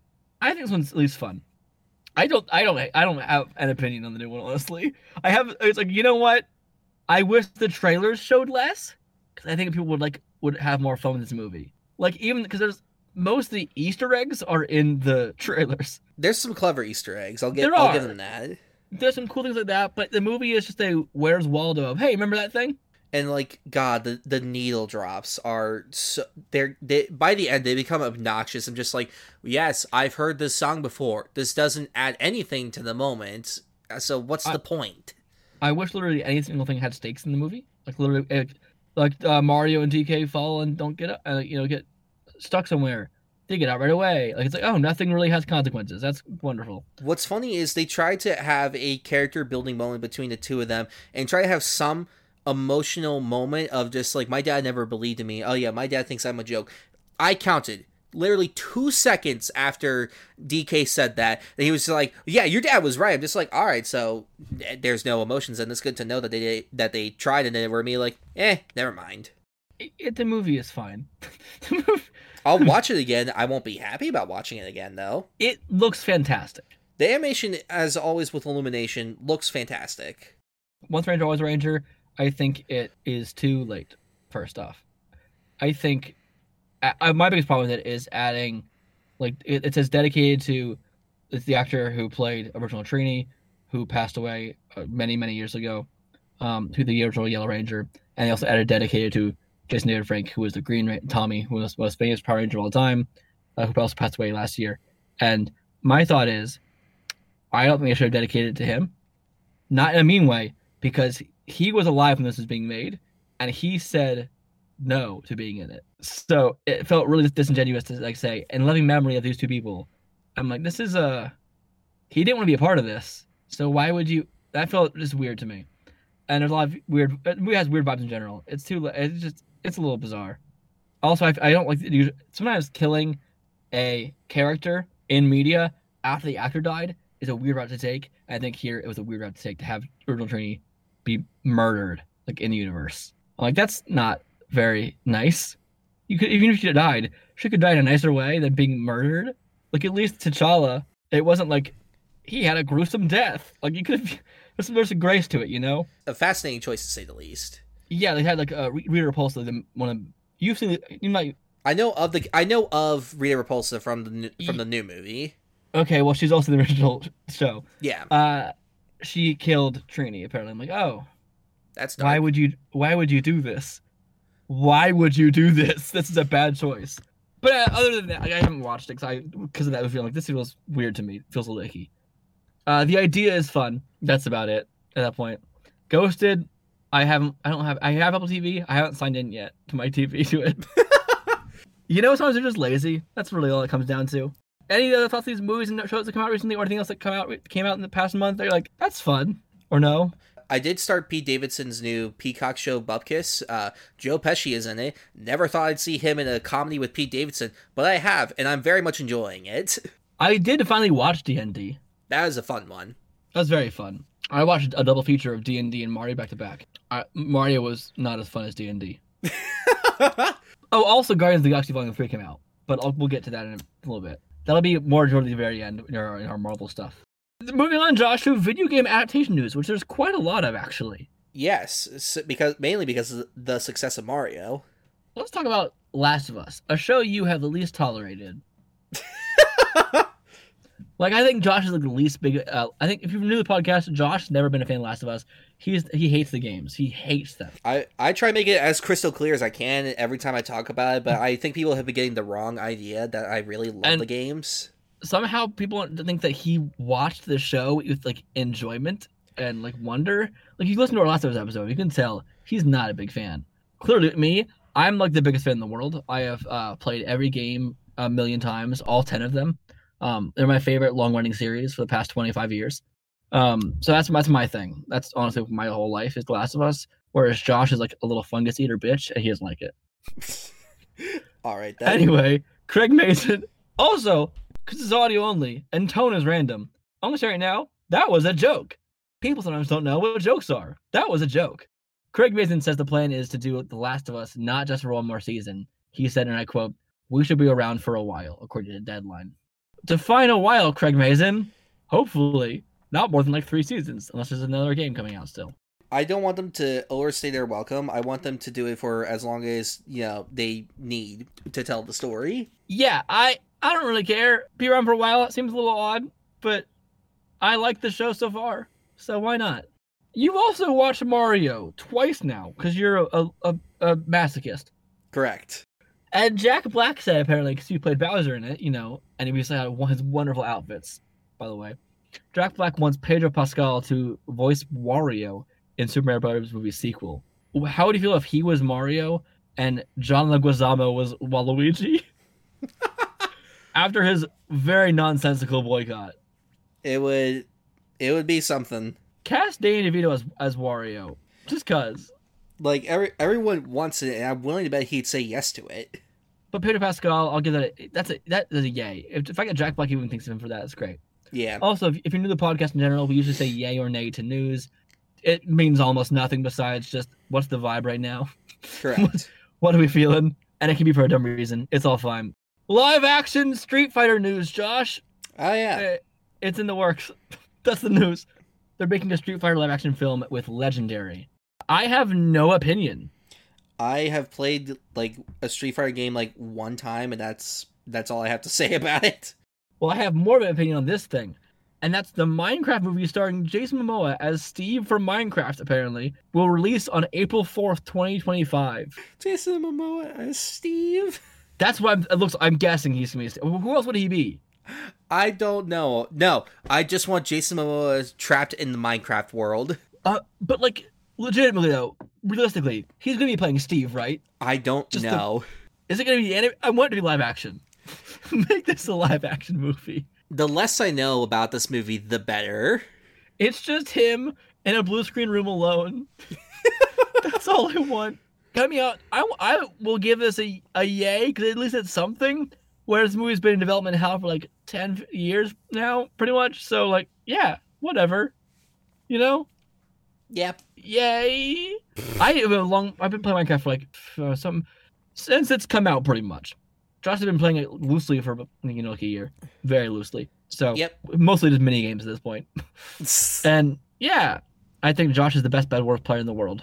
I think this one's at least fun. I don't I don't, I don't have an opinion on the new one, honestly. I have... It's like, you know what? I wish the trailers showed less. Because I think people would like would have more fun with this movie. Like, even... Because there's... Most of the Easter eggs are in the trailers. There's some clever Easter eggs. I'll give, there I'll are. give them that. There's some cool things like that, but the movie is just a Where's Waldo of, hey, remember that thing? And like, God, the, the needle drops are so they're they by the end they become obnoxious. I'm just like, yes, I've heard this song before. This doesn't add anything to the moment. So what's I, the point? I wish literally any single thing had stakes in the movie. Like literally, like, like uh, Mario and D K fall and don't get up, uh, you know, get stuck somewhere. They get out right away. Like, it's like, oh, nothing really has consequences. That's wonderful. What's funny is they try to have a character building moment between the two of them and try to have some emotional moment of just like, my dad never believed in me. Oh yeah, my dad thinks I'm a joke. I counted literally two seconds after D K said that, and he was like, yeah, your dad was right. I'm just like, all right, so there's no emotions, and it's good to know that they that they tried, and then were me like, eh, never mind. It, it, the movie is fine. the movie... I'll watch it again. I won't be happy about watching it again, though. It looks fantastic. The animation, as always with Illumination, looks fantastic. Once Ranger, always Ranger. I think it is too late, first off. I think uh, my biggest problem with it is adding, like, it, it says dedicated to, it's the actor who played original Trini, who passed away uh, many, many years ago, um, to the original Yellow Ranger. And they also added dedicated to Jason David Frank, who was the Green Ra- Tommy, who was the most famous Power Ranger of all time, uh, who also passed away last year. And my thought is, I don't think I should have dedicated it to him. Not in a mean way, because he was alive when this was being made, and he said no to being in it. So it felt really disingenuous to like say, in loving memory of these two people. I'm like, this is a... He didn't want to be a part of this, so why would you... That felt just weird to me. And there's a lot of weird... The movie has weird vibes in general. It's too... It's just... It's a little bizarre. Also, I, I don't like... Sometimes killing a character in media after the actor died is a weird route to take. I think here it was a weird route to take to have original Trini be murdered, like, in the universe. I'm like, that's not very nice. You could... Even if she died, she could die in a nicer way than being murdered. Like, at least T'Challa, it wasn't like he had a gruesome death. Like, you could have... There's, there's a grace to it, you know? A fascinating choice, to say the least. Yeah, they had like a uh, Rita Repulsa. The one of you've seen. You might. I know of the. I know of Rita Repulsa from the new, from the new movie. Okay, well, she's also the original show. Yeah. Uh, she killed Trini. Apparently, I'm like, oh, that's dark. Why would you? Why would you do this? Why would you do this? This is a bad choice. But uh, other than that, like, I haven't watched it because I because of that I was feeling like this feels weird to me. It feels a little icky. Uh, the idea is fun. That's about it at that point. Ghosted. I haven't. I don't have. I have Apple T V. I haven't signed in yet to my T V to it. You know, sometimes they're just lazy. That's really all it comes down to. Any other thoughts of these movies and shows that come out recently, or anything else that come out came out in the past month? They're like, that's fun, or no? I did start Pete Davidson's new Peacock show, Bupkis. Uh, Joe Pesci is in it. Never thought I'd see him in a comedy with Pete Davidson, but I have, and I'm very much enjoying it. I did finally watch D and D. That was a fun one. That was very fun. I watched a double feature of D and D and Mario back to back. Uh, Mario was not as fun as D and D. Oh, also Guardians of the Galaxy Volume three came out, but I'll, we'll get to that in a little bit. That'll be more toward the very end in our, in our Marvel stuff. Moving on, Josh, to video game adaptation news, which there's quite a lot of, actually. Yes, because mainly because of the success of Mario. Let's talk about Last of Us, a show you have the least tolerated. Like, I think Josh is like the least big... Uh, I think if you're new to the podcast, Josh has never been a fan of Last of Us. He's He hates the games. He hates them. I, I try to make it as crystal clear as I can every time I talk about it, but I think people have been getting the wrong idea that I really love and, the games. somehow people think that he watched the show with like enjoyment and like wonder. Like you listen to our last episode, you can tell he's not a big fan. Clearly, me, I'm like the biggest fan in the world. I have uh, played every game a million times, all ten of them. Um, they're my favorite long-running series for the past twenty-five years. Um, so that's that's my thing. That's honestly my whole life is The Last of Us. Whereas Josh is like a little fungus eater bitch, and he doesn't like it. All right. That... Anyway, Craig Mazin. Also, because it's audio only and tone is random, I'm gonna say right now that was a joke. People sometimes don't know what jokes are. That was a joke. Craig Mazin says the plan is to do The Last of Us not just for one more season. He said, and I quote, "We should be around for a while," according to Deadline. Define a while, Craig Mazin. Hopefully, not more than like three seasons, unless there's another game coming out still. I don't want them to overstay their welcome. I want them to do it for as long as, you know, they need to tell the story. Yeah, I, I don't really care. Be around for a while. It seems a little odd, but I like the show so far, so why not? You've also watched Mario twice now, because you're a, a, a masochist. Correct. And Jack Black said, apparently, because you played Bowser in it, you know, and he had his wonderful outfits, by the way. Jack Black wants Pedro Pascal to voice Wario in Super Mario Bros. Movie sequel. How would you feel if he was Mario and John Leguizamo was Waluigi? After his very nonsensical boycott. It would it would be something. Cast Danny DeVito as, as Wario. Just cuz. Like, every, everyone wants it, and I'm willing to bet he'd say yes to it. But Pedro Pascal, I'll give that a, that's a, that is a yay. If, if I get Jack Black even thinks of him for that, it's great. Yeah. Also, if, if you're new to the podcast in general, we usually say yay or nay to news. It means almost nothing besides just, what's the vibe right now? Correct. What are we feeling? And it can be for a dumb reason. It's all fine. Live action Street Fighter news, Josh. Oh, yeah. It's in the works. That's the news. They're making a Street Fighter live action film with Legendary. I have no opinion. I have played like a Street Fighter game like one time, and that's that's all I have to say about it. Well, I have more of an opinion on this thing. And that's the Minecraft movie starring Jason Momoa as Steve from Minecraft, apparently, will release on April fourth, twenty twenty-five. Jason Momoa as Steve? That's what I'm, it looks. I'm guessing he's going to be. Who else would he be? I don't know. No, I just want Jason Momoa trapped in the Minecraft world. Uh, but like, legitimately though, realistically, he's going to be playing Steve, right? I don't just know. The, is it going to be anim- I want it to be live action. Make this a live action movie. The less I know about this movie, the better. It's just him in a blue screen room alone. That's all I want. Cut me out. I, I will give this a, a yay, because at least it's something. Where this movie's been in development hell for like ten years now, pretty much. So, like, yeah, whatever. You know? Yep. Yay. I have a long. I've been playing Minecraft for like uh, some since it's come out, pretty much. Josh has been playing it loosely for, you know, like a year. Very loosely. So, yep. Mostly just mini games at this point. And, yeah, I think Josh is the best Bed Wars player in the world.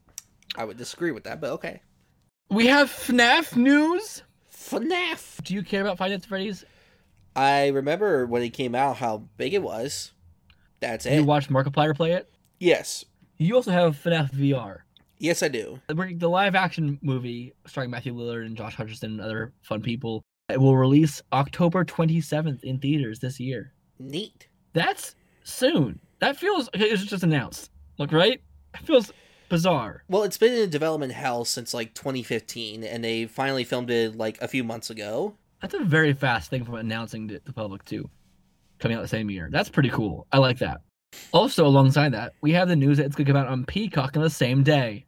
I would disagree with that, but okay. We have FNAF news. FNAF. Do you care about Five Nights at Freddy's? I remember when it came out how big it was. That's it. You watched Markiplier play it? Yes. You also have FNAF V R. Yes, I do. The live-action movie starring Matthew Lillard and Josh Hutcherson and other fun people, it will release October twenty-seventh in theaters this year. Neat. That's soon. That feels... Okay, it's just announced. Look, right? It feels bizarre. Well, it's been in development hell since, like, twenty fifteen, and they finally filmed it, like, a few months ago. That's a very fast thing from announcing to the public, too. Coming out the same year. That's pretty cool. I like that. Also, alongside that, we have the news that it's going to come out on Peacock on the same day.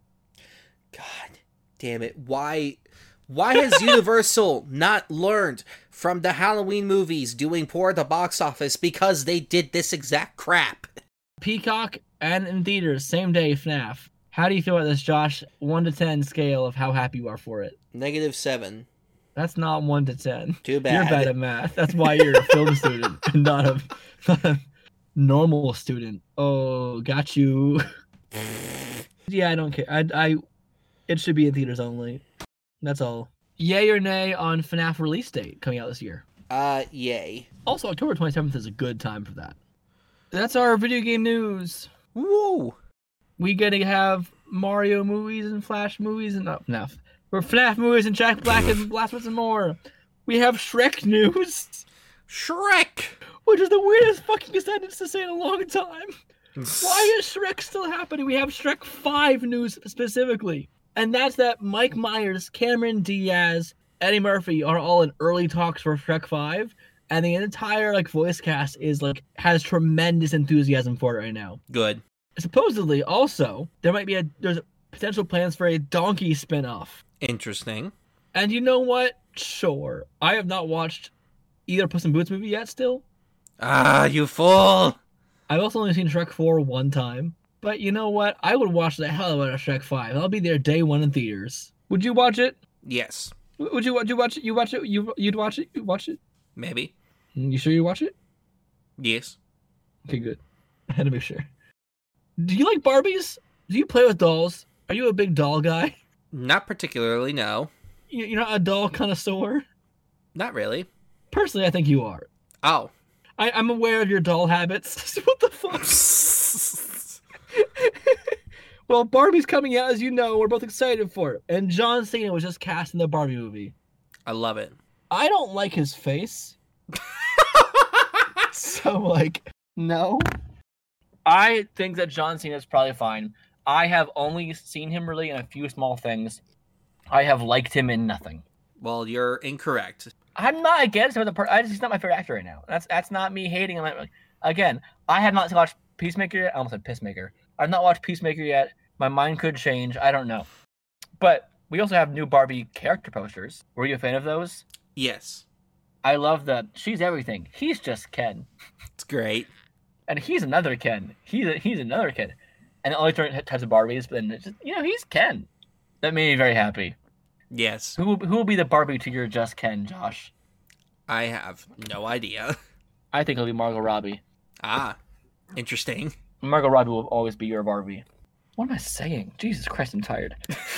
God damn it. Why why has Universal not learned from the Halloween movies doing poor at the box office because they did this exact crap? Peacock and in theaters, same day, FNAF. How do you feel about this, Josh? one to ten scale of how happy you are for it. Negative seven. That's not one to ten. Too bad. You're bad at math. That's why you're a film student and not a, not a normal student. Oh, got you. Yeah, I don't care. I, I, it should be in theaters only. That's all. Yay or nay on FNAF release date coming out this year? Uh, yay. Also, October twenty-seventh is a good time for that. That's our video game news. Woo! We get to have Mario movies and Flash movies and not FNAF. We're FNAF movies and Jack Black and Blasphemous and more. We have Shrek news. Shrek! Which is the weirdest fucking sentence to say in a long time. Why is Shrek still happening? We have Shrek five news specifically. And that's that Mike Myers, Cameron Diaz, Eddie Murphy are all in early talks for Shrek five. And the entire like voice cast is like has tremendous enthusiasm for it right now. Good. Supposedly, also, there might be a there's potential plans for a Donkey spin-off. Interesting. And you know what? Sure. I have not watched either Puss in Boots movie yet still. Ah, you fool! I've also only seen Shrek four one time. But you know what? I would watch the hell out of Shrek five. I'll be there day one in theaters. Would you watch it? Yes. Would you, would you watch it? You watch it? You, you'd watch it? You watch it? Maybe. You sure you watch it? Yes. Okay, good. I had to make sure. Do you like Barbies? Do you play with dolls? Are you a big doll guy? Not particularly, no. You're not a doll connoisseur? Not really. Personally, I think you are. Oh. I, I'm aware of your doll habits. What the fuck? Well, Barbie's coming out, as you know. We're both excited for it. And John Cena was just cast in the Barbie movie. I love it. I don't like his face. So, like, no. I think that John Cena is probably fine. I have only seen him really in a few small things. I have liked him in nothing. Well, you're incorrect. I'm not against him as a person. I just he's not my favorite actor right now. That's that's not me hating him. Again, I have not watched Peacemaker yet. I almost said Pissmaker. I've not watched Peacemaker yet. My mind could change. I don't know. But we also have new Barbie character posters. Were you a fan of those? Yes. I love that she's everything. He's just Ken. It's great. And he's another Ken. He's a, he's another Ken. And all different types of Barbies, but then it's just, you know, he's Ken. That made me very happy. Yes. Who who will be the Barbie to your just Ken, Josh? I have no idea. I think it'll be Margot Robbie. Ah, interesting. Margot Robbie will always be your Barbie. What am I saying? Jesus Christ, I'm tired.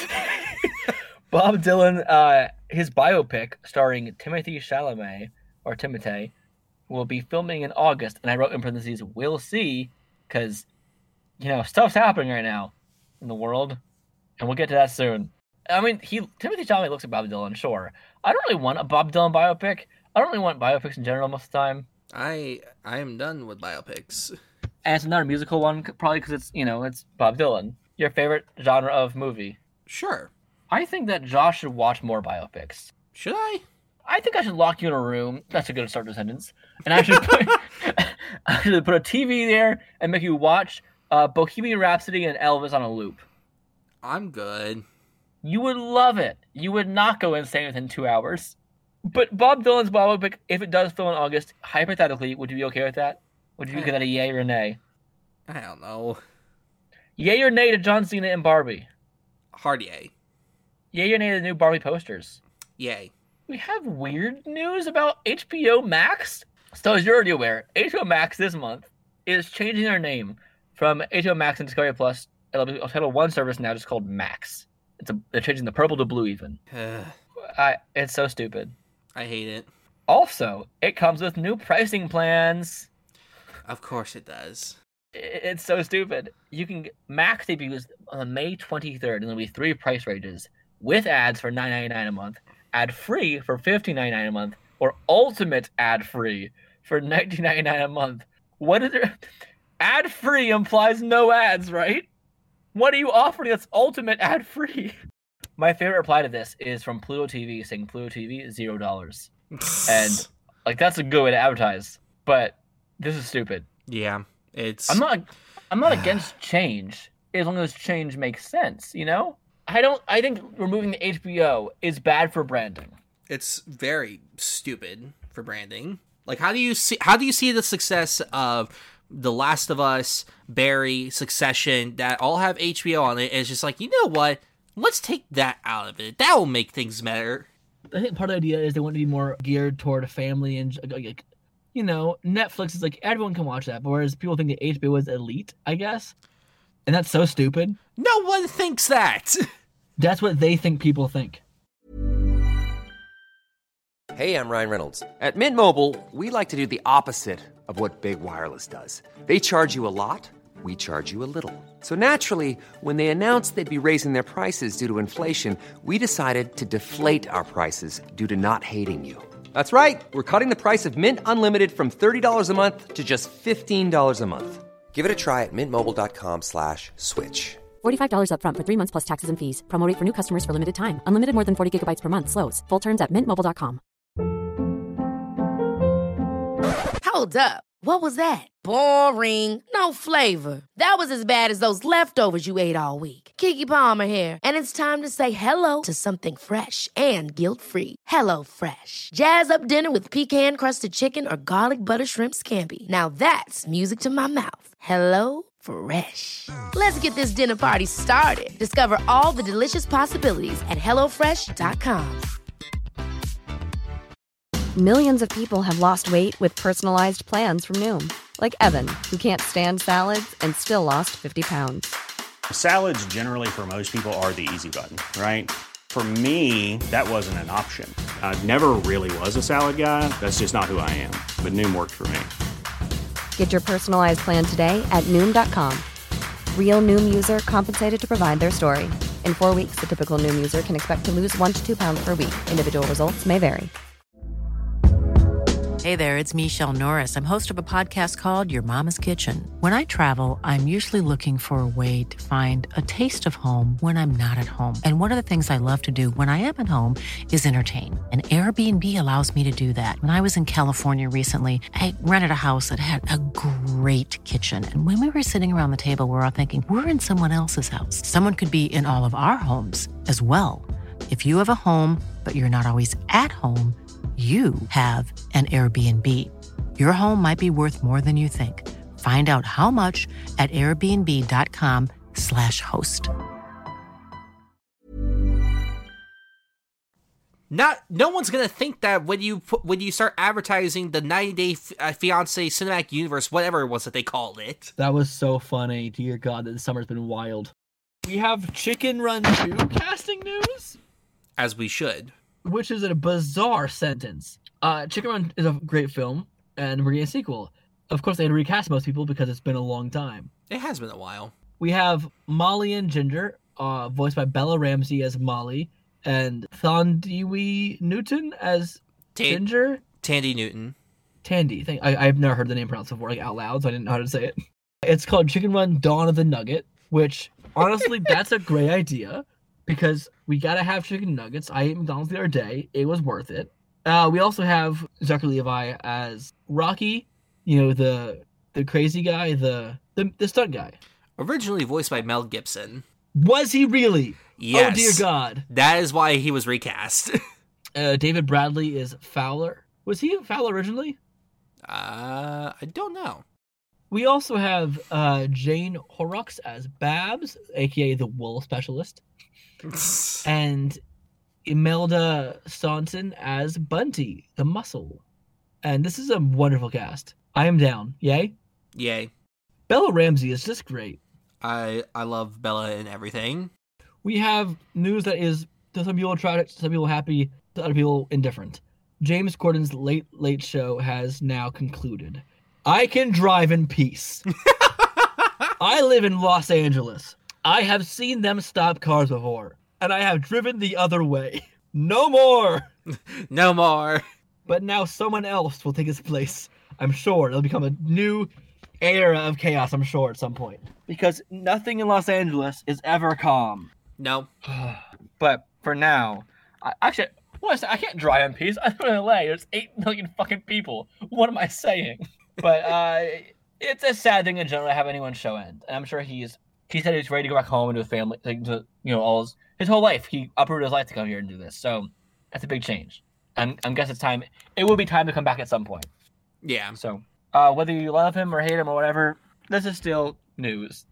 Bob Dylan, uh, his biopic starring Timothée Chalamet, or Timothée, will be filming in August, and I wrote in parentheses, we'll see, because, you know, stuff's happening right now in the world, and we'll get to that soon. I mean, he Timothée Chalamet looks like Bob Dylan, sure. I don't really want a Bob Dylan biopic. I don't really want biopics in general most of the time. I I am done with biopics. And it's another musical one, probably because it's, you know, it's Bob Dylan. Your favorite genre of movie? Sure. I think that Josh should watch more biopics. Should I? I think I should lock you in a room. That's a good start to a sentence. And I should put, I should put a T V there and make you watch uh, Bohemian Rhapsody and Elvis on a loop. I'm good. You would love it. You would not go insane within two hours. But Bob Dylan's biopic, if it does film in August, hypothetically, would you be okay with that? Would you give that a yay or nay? I don't know. Yay or nay to John Cena and Barbie? Hard yay. Yay or nay to the new Barbie posters? Yay. We have weird news about H B O Max. So as you're already aware, H B O Max this month is changing their name from H B O Max and Discovery Plus. It'll be a Title One service now, just called Max. It's a, they're changing the purple to blue even. I, it's so stupid. I hate it. Also, it comes with new pricing plans. Of course it does. It, it's so stupid. You can Max debuts on May twenty-third, and there'll be three price ranges with ads for nine ninety-nine a month, ad free for fifteen ninety-nine a month, or ultimate ad free for nineteen ninety-nine a month. What is there? Ad free implies no ads, right? What are you offering that's ultimate ad free? My favorite reply to this is from Pluto T V saying Pluto T V is zero dollars. And like that's a good way to advertise. But this is stupid. Yeah. It's I'm not I'm not against change as long as change makes sense, you know? I don't I think removing the H B O is bad for branding. It's very stupid for branding. Like how do you see how do you see the success of The Last of Us, Barry, Succession, that all have H B O on it? It's just like, you know what? Let's take that out of it. That will make things better. I think part of the idea is they want to be more geared toward a family and, like, you know, Netflix is like, everyone can watch that, but whereas people think that H B O is elite, I guess. And that's so stupid. No one thinks that. That's what they think people think. Hey, I'm Ryan Reynolds. At Mint Mobile, we like to do the opposite of what Big Wireless does. They charge you a lot. We charge you a little. So naturally, when they announced they'd be raising their prices due to inflation, we decided to deflate our prices due to not hating you. That's right. We're cutting the price of Mint Unlimited from thirty dollars a month to just fifteen dollars a month. Give it a try at mintmobile.com slash switch. forty-five dollars up front for three months plus taxes and fees. Promo rate for new customers for limited time. Unlimited more than forty gigabytes per month. Slows full terms at mint mobile dot com. Hold up. What was that? Boring. No flavor. That was as bad as those leftovers you ate all week. Keke Palmer here, and it's time to say hello to something fresh and guilt-free. Hello Fresh. Jazz up dinner with pecan-crusted chicken or garlic butter shrimp scampi. Now that's music to my mouth. Hello Fresh. Let's get this dinner party started. Discover all the delicious possibilities at hello fresh dot com. Millions of people have lost weight with personalized plans from Noom. Like Evan, who can't stand salads and still lost fifty pounds. Salads generally for most people are the easy button, right? For me, that wasn't an option. I never really was a salad guy. That's just not who I am. But Noom worked for me. Get your personalized plan today at Noom dot com. Real Noom user compensated to provide their story. In four weeks, the typical Noom user can expect to lose one to two pounds per week. Individual results may vary. Hey there, it's Michelle Norris. I'm host of a podcast called Your Mama's Kitchen. When I travel, I'm usually looking for a way to find a taste of home when I'm not at home. And one of the things I love to do when I am at home is entertain. And Airbnb allows me to do that. When I was in California recently, I rented a house that had a great kitchen. And when we were sitting around the table, we were all thinking, we're in someone else's house. Someone could be in all of our homes as well. If you have a home, but you're not always at home, you have an Airbnb. Your home might be worth more than you think. Find out how much at airbnb.com slash host. Not, no one's gonna think that when you put, when you start advertising the ninety Day F- uh, Fiancé Cinematic Universe, whatever it was that they called it. That was so funny. Dear God, this summer's been wild. We have Chicken Run two casting news, As we should. which is a bizarre sentence. Uh, Chicken Run is a great film, and we're getting a sequel. Of course, they had to recast most people because it's been a long time. It has been a while. We have Molly and Ginger, uh, voiced by Bella Ramsey as Molly, and Thandie Newton as Ta- Ginger. Tandy Newton. Tandy. Thank, I, I've never heard the name pronounced before, like out loud, so I didn't know how to say it. It's called Chicken Run Dawn of the Nugget, which, honestly, that's a great idea. Because we gotta have chicken nuggets. I ate McDonald's the other day. It was worth it. Uh, we also have Zachary Levi as Rocky, you know, the the crazy guy, the the, the stunt guy. Originally voiced by Mel Gibson. Was he really? Yes. Oh dear God. That is why he was recast. uh, David Bradley is Fowler. Was he Fowler originally? Uh, I don't know. We also have uh, Jane Horrocks as Babs, aka the wool specialist. And Imelda Staunton as Bunty, the muscle. And this is a wonderful cast. I am down. Yay? Yay. Bella Ramsey is just great. I I love Bella and everything. We have news that is to some people tragic, to some people happy, to other people indifferent. James Corden's Late Late Show has now concluded. I can drive in peace. I live in Los Angeles. I have seen them stop cars before, and I have driven the other way. No more! No more. But now someone else will take his place. I'm sure it'll become a new era of chaos, I'm sure, at some point. Because nothing in Los Angeles is ever calm. No. But for now, I, actually, what I, I can't drive in peace. I live in L A. There's eight million fucking people. What am I saying? But uh, it's a sad thing in general to have anyone's show end. And I'm sure he's he said he's ready to go back home and do his family, like, to, you know, all his, his whole life. He uprooted his life to come here and do this. So that's a big change. I'm, I'm guessing it's time. It will be time to come back at some point. Yeah. So uh, whether you love him or hate him or whatever, this is still news.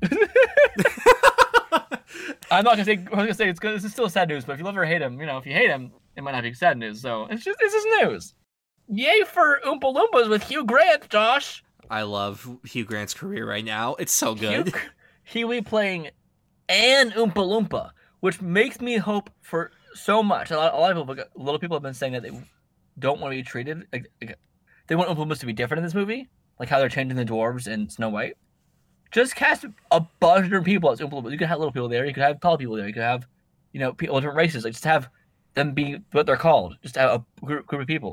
I'm not gonna say. I'm gonna say it's good. This is still sad news. But if you love or hate him, you know, if you hate him, it might not be sad news. So it's just this is news. Yay for Oompa Loompas with Hugh Grant, Josh. I love Hugh Grant's career right now. It's so good. Hugh, he will be playing an Oompa Loompa, which makes me hope for so much. A lot, a lot of people, a lot of people have been saying that they don't want to be treated like, like they want Oompa Loompas to be different in this movie, like how they're changing the dwarves in Snow White. Just cast a bunch of different people as Oompa Loompas. You could have little people there. You could have tall people there. You could have, you know, people different races. Like just have them be what they're called. Just have a group, group of people.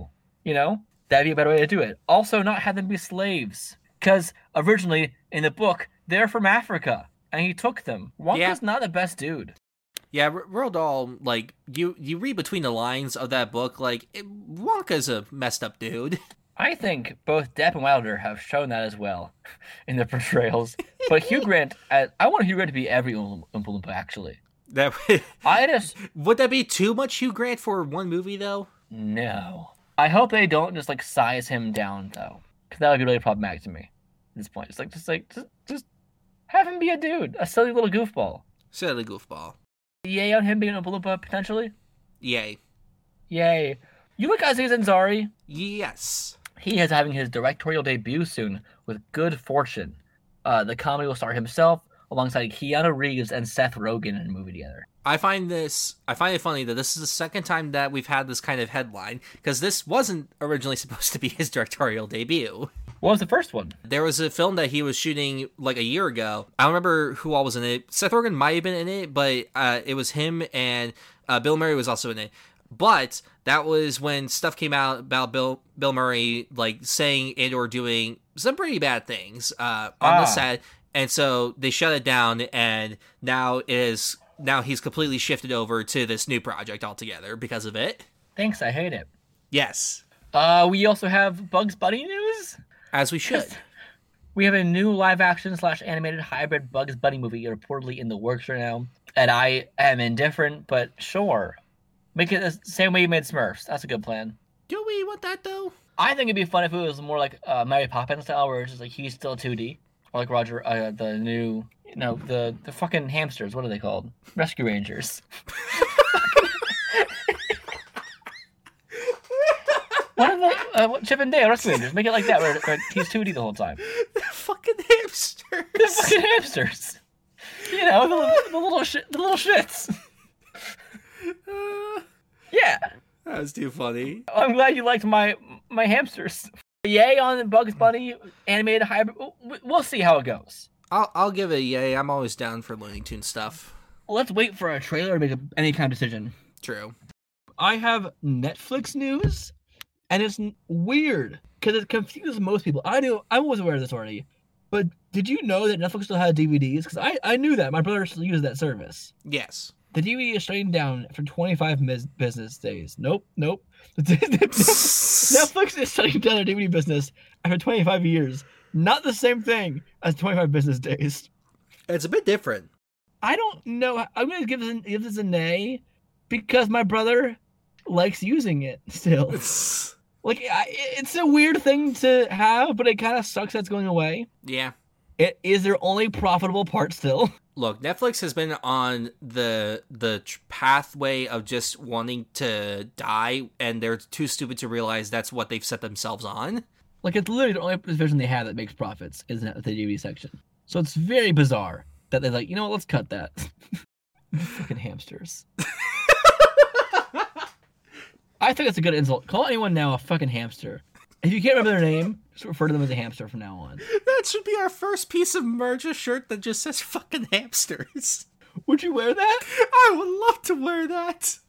You know, that'd be a better way to do it. Also, not have them be slaves, because originally in the book they're from Africa, and he took them. Wonka's Yeah. not the best dude. Yeah, R- Roald Dahl, like, you, you read between the lines of that book, like, it, Wonka's a messed up dude. I think both Depp and Wilder have shown that as well in their portrayals. But Hugh Grant, I, I want Hugh Grant to be every Oompa Loompa, actually. That would, I just... would that be too much Hugh Grant for one movie, though? No. I hope they don't just, like, size him down, though. Because that would be really problematic to me at this point. It's like, just, like, just, just have him be a dude. A silly little goofball. Silly goofball. Yay on him being an Oompa Loompa, potentially? Yay. Yay. You like Aziz Ansari? Yes. He is having his directorial debut soon with Good Fortune. Uh, the comedy will star himself alongside Keanu Reeves and Seth Rogen in a movie together. I find this, I find it funny that this is the second time that we've had this kind of headline, because this wasn't originally supposed to be his directorial debut. What was the first one? There was a film that he was shooting like a year ago. I don't remember who all was in it. Seth Rogen might have been in it, but uh, it was him, and uh, Bill Murray was also in it. But that was when stuff came out about Bill Bill Murray, like, saying and or doing some pretty bad things uh, on Ah. the set, and so they shut it down. And now it is now he's completely shifted over to this new project altogether because of it. Thanks, I hate it. Yes, Uh, we also have Bugs Bunny news. as we should. We have a new live-action slash animated hybrid Bugs Bunny movie reportedly in the works right now, and I am indifferent, but sure. Make it the same way you made Smurfs. That's a good plan. Do we want that though? I think it'd be fun if it was more like uh, Mary Poppins style, where it's just like he's still two D, or like Roger, uh, the new, you know, the the fucking hamsters. What are they called? Rescue Rangers. What are the uh, what- Chip and Dale Rescue Rangers? Make it like that, where, where he's two D the whole time. Fucking hamsters. The fucking hamsters. You know, the, the little shit, the little shits. Yeah. That was too funny. I'm glad you liked my my hamsters. Yay on Bugs Bunny animated hybrid. We'll see how it goes. I'll I'll give it a yay. I'm always down for Looney Tunes stuff. Let's wait for a trailer to make a, any kind of decision. True. I have Netflix news, and it's n- weird because it confuses most people. I knew I was aware of this already, but did you know that Netflix still had D V Ds? Because I, I knew that. My brother still used that service. Yes. The D V D is shutting down for twenty-five mis- business days. Nope, nope. Netflix is shutting down their D V D business after twenty-five years. Not the same thing as twenty-five business days. It's a bit different. I don't know. I'm going to give this, an, give this a nay because my brother likes using it still. Like, I, it's a weird thing to have, but it kind of sucks that it's going away. Yeah. It is their only profitable part still. Look, Netflix has been on the the tr- pathway of just wanting to die, and they're too stupid to realize that's what they've set themselves on. Like, it's literally the only division they have that makes profits, isn't it, the D V D section? So it's very bizarre that they're like, you know what, let's cut that. Fucking hamsters. I think that's a good insult. Call anyone now a fucking hamster. If you can't remember their name, just refer to them as a hamster from now on. That should be our first piece of merch, a shirt that just says fucking hamsters. Would you wear that? I would love to wear that.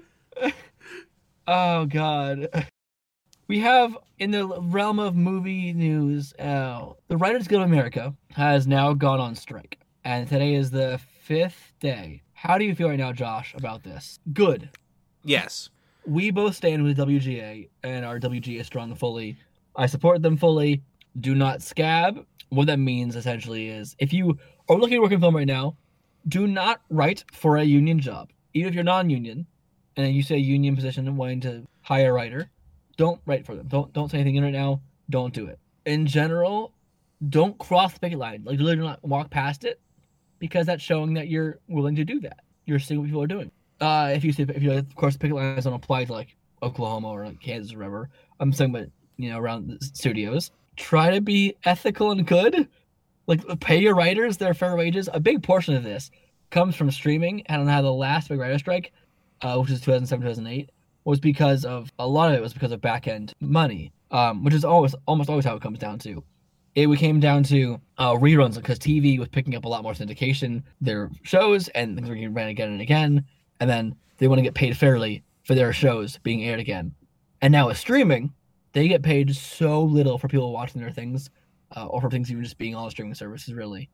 Oh, God. We have, in the realm of movie news, uh, the Writers Guild of America has now gone on strike. And today is the fifth day. How do you feel right now, Josh, about this? Good. Yes. We both stand with W G A, and our W G A is strong fully. I support them fully. Do not scab. What that means, essentially, is if you are looking to work in film right now, do not write for a union job. Even if you're non-union, and you say union position and wanting to hire a writer, don't write for them. Don't don't say anything in right now. Don't do it. In general, don't cross the picket line. Like, literally do not walk past it, because that's showing that you're willing to do that. You're seeing what people are doing. Uh, if you see, if you, of course, the picket lines don't apply to like Oklahoma or like Kansas or whatever. I'm saying, but you know, around the studios, try to be ethical and good. Like, pay your writers their fair wages. A big portion of this comes from streaming. I don't know how the last big writer strike, uh, which is two thousand seven, two thousand eight, was because of a lot of it was because of back end money, um, which is always almost always how it comes down to. It came down to uh, reruns because T V was picking up a lot more syndication, their shows, and things were getting ran again and again. And then they want to get paid fairly for their shows being aired again. And now with streaming, they get paid so little for people watching their things, uh, or for things even just being on the streaming services, really.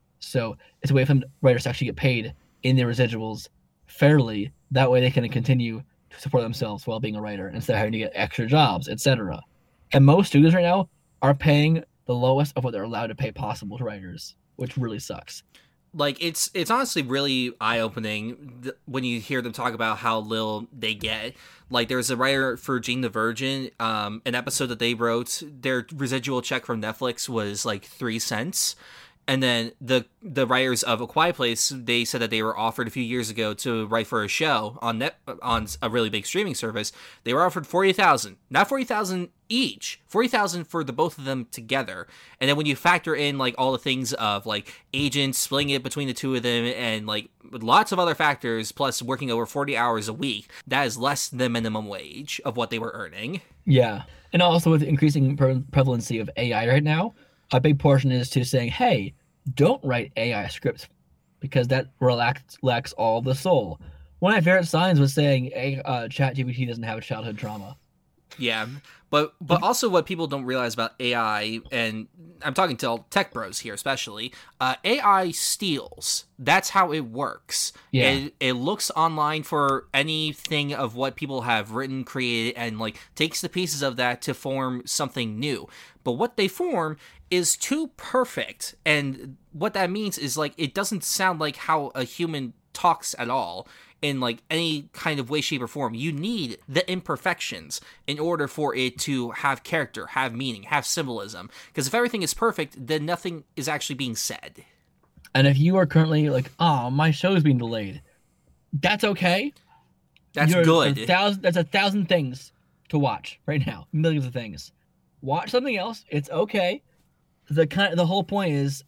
So it's a way for them, writers to actually get paid in their residuals fairly. That way they can continue to support themselves while being a writer instead of having to get extra jobs, et cetera. And most studios right now are paying the lowest of what they're allowed to pay possible to writers, which really sucks. Like, it's it's honestly really eye-opening th- when you hear them talk about how little they get. Like, there's a writer for Jane the Virgin, um, an episode that they wrote, their residual check from Netflix was like three cents. And then the the writers of A Quiet Place, they said that they were offered a few years ago to write for a show on net on a really big streaming service. They were offered forty thousand, not forty thousand each, forty thousand for the both of them together. And then when you factor in like all the things of like agents splitting it between the two of them and like lots of other factors, plus working over forty hours a week, that is less than minimum wage of what they were earning. Yeah, and also with the increasing pre- prevalency of A I right now, a big portion is to saying, hey, don't write A I scripts because that relax, lacks all the soul. One of my favorite signs was saying uh, ChatGPT doesn't have a childhood trauma. Yeah, but but also what people don't realize about A I, and I'm talking to tech bros here especially, uh, A I steals. That's how it works. Yeah. It, it looks online for anything of what people have written, created, and like takes the pieces of that to form something new. But what they form is too perfect, and what that means is like it doesn't sound like how a human talks at all in like any kind of way, shape, or form. You need the imperfections in order for it to have character, have meaning, have symbolism. Because if everything is perfect, then nothing is actually being said. And if you are currently like, oh, my show is being delayed, that's okay. That's You're good. A thousand, that's a thousand things to watch right now. Millions of things. Watch something else. It's okay. The kind, the whole point is,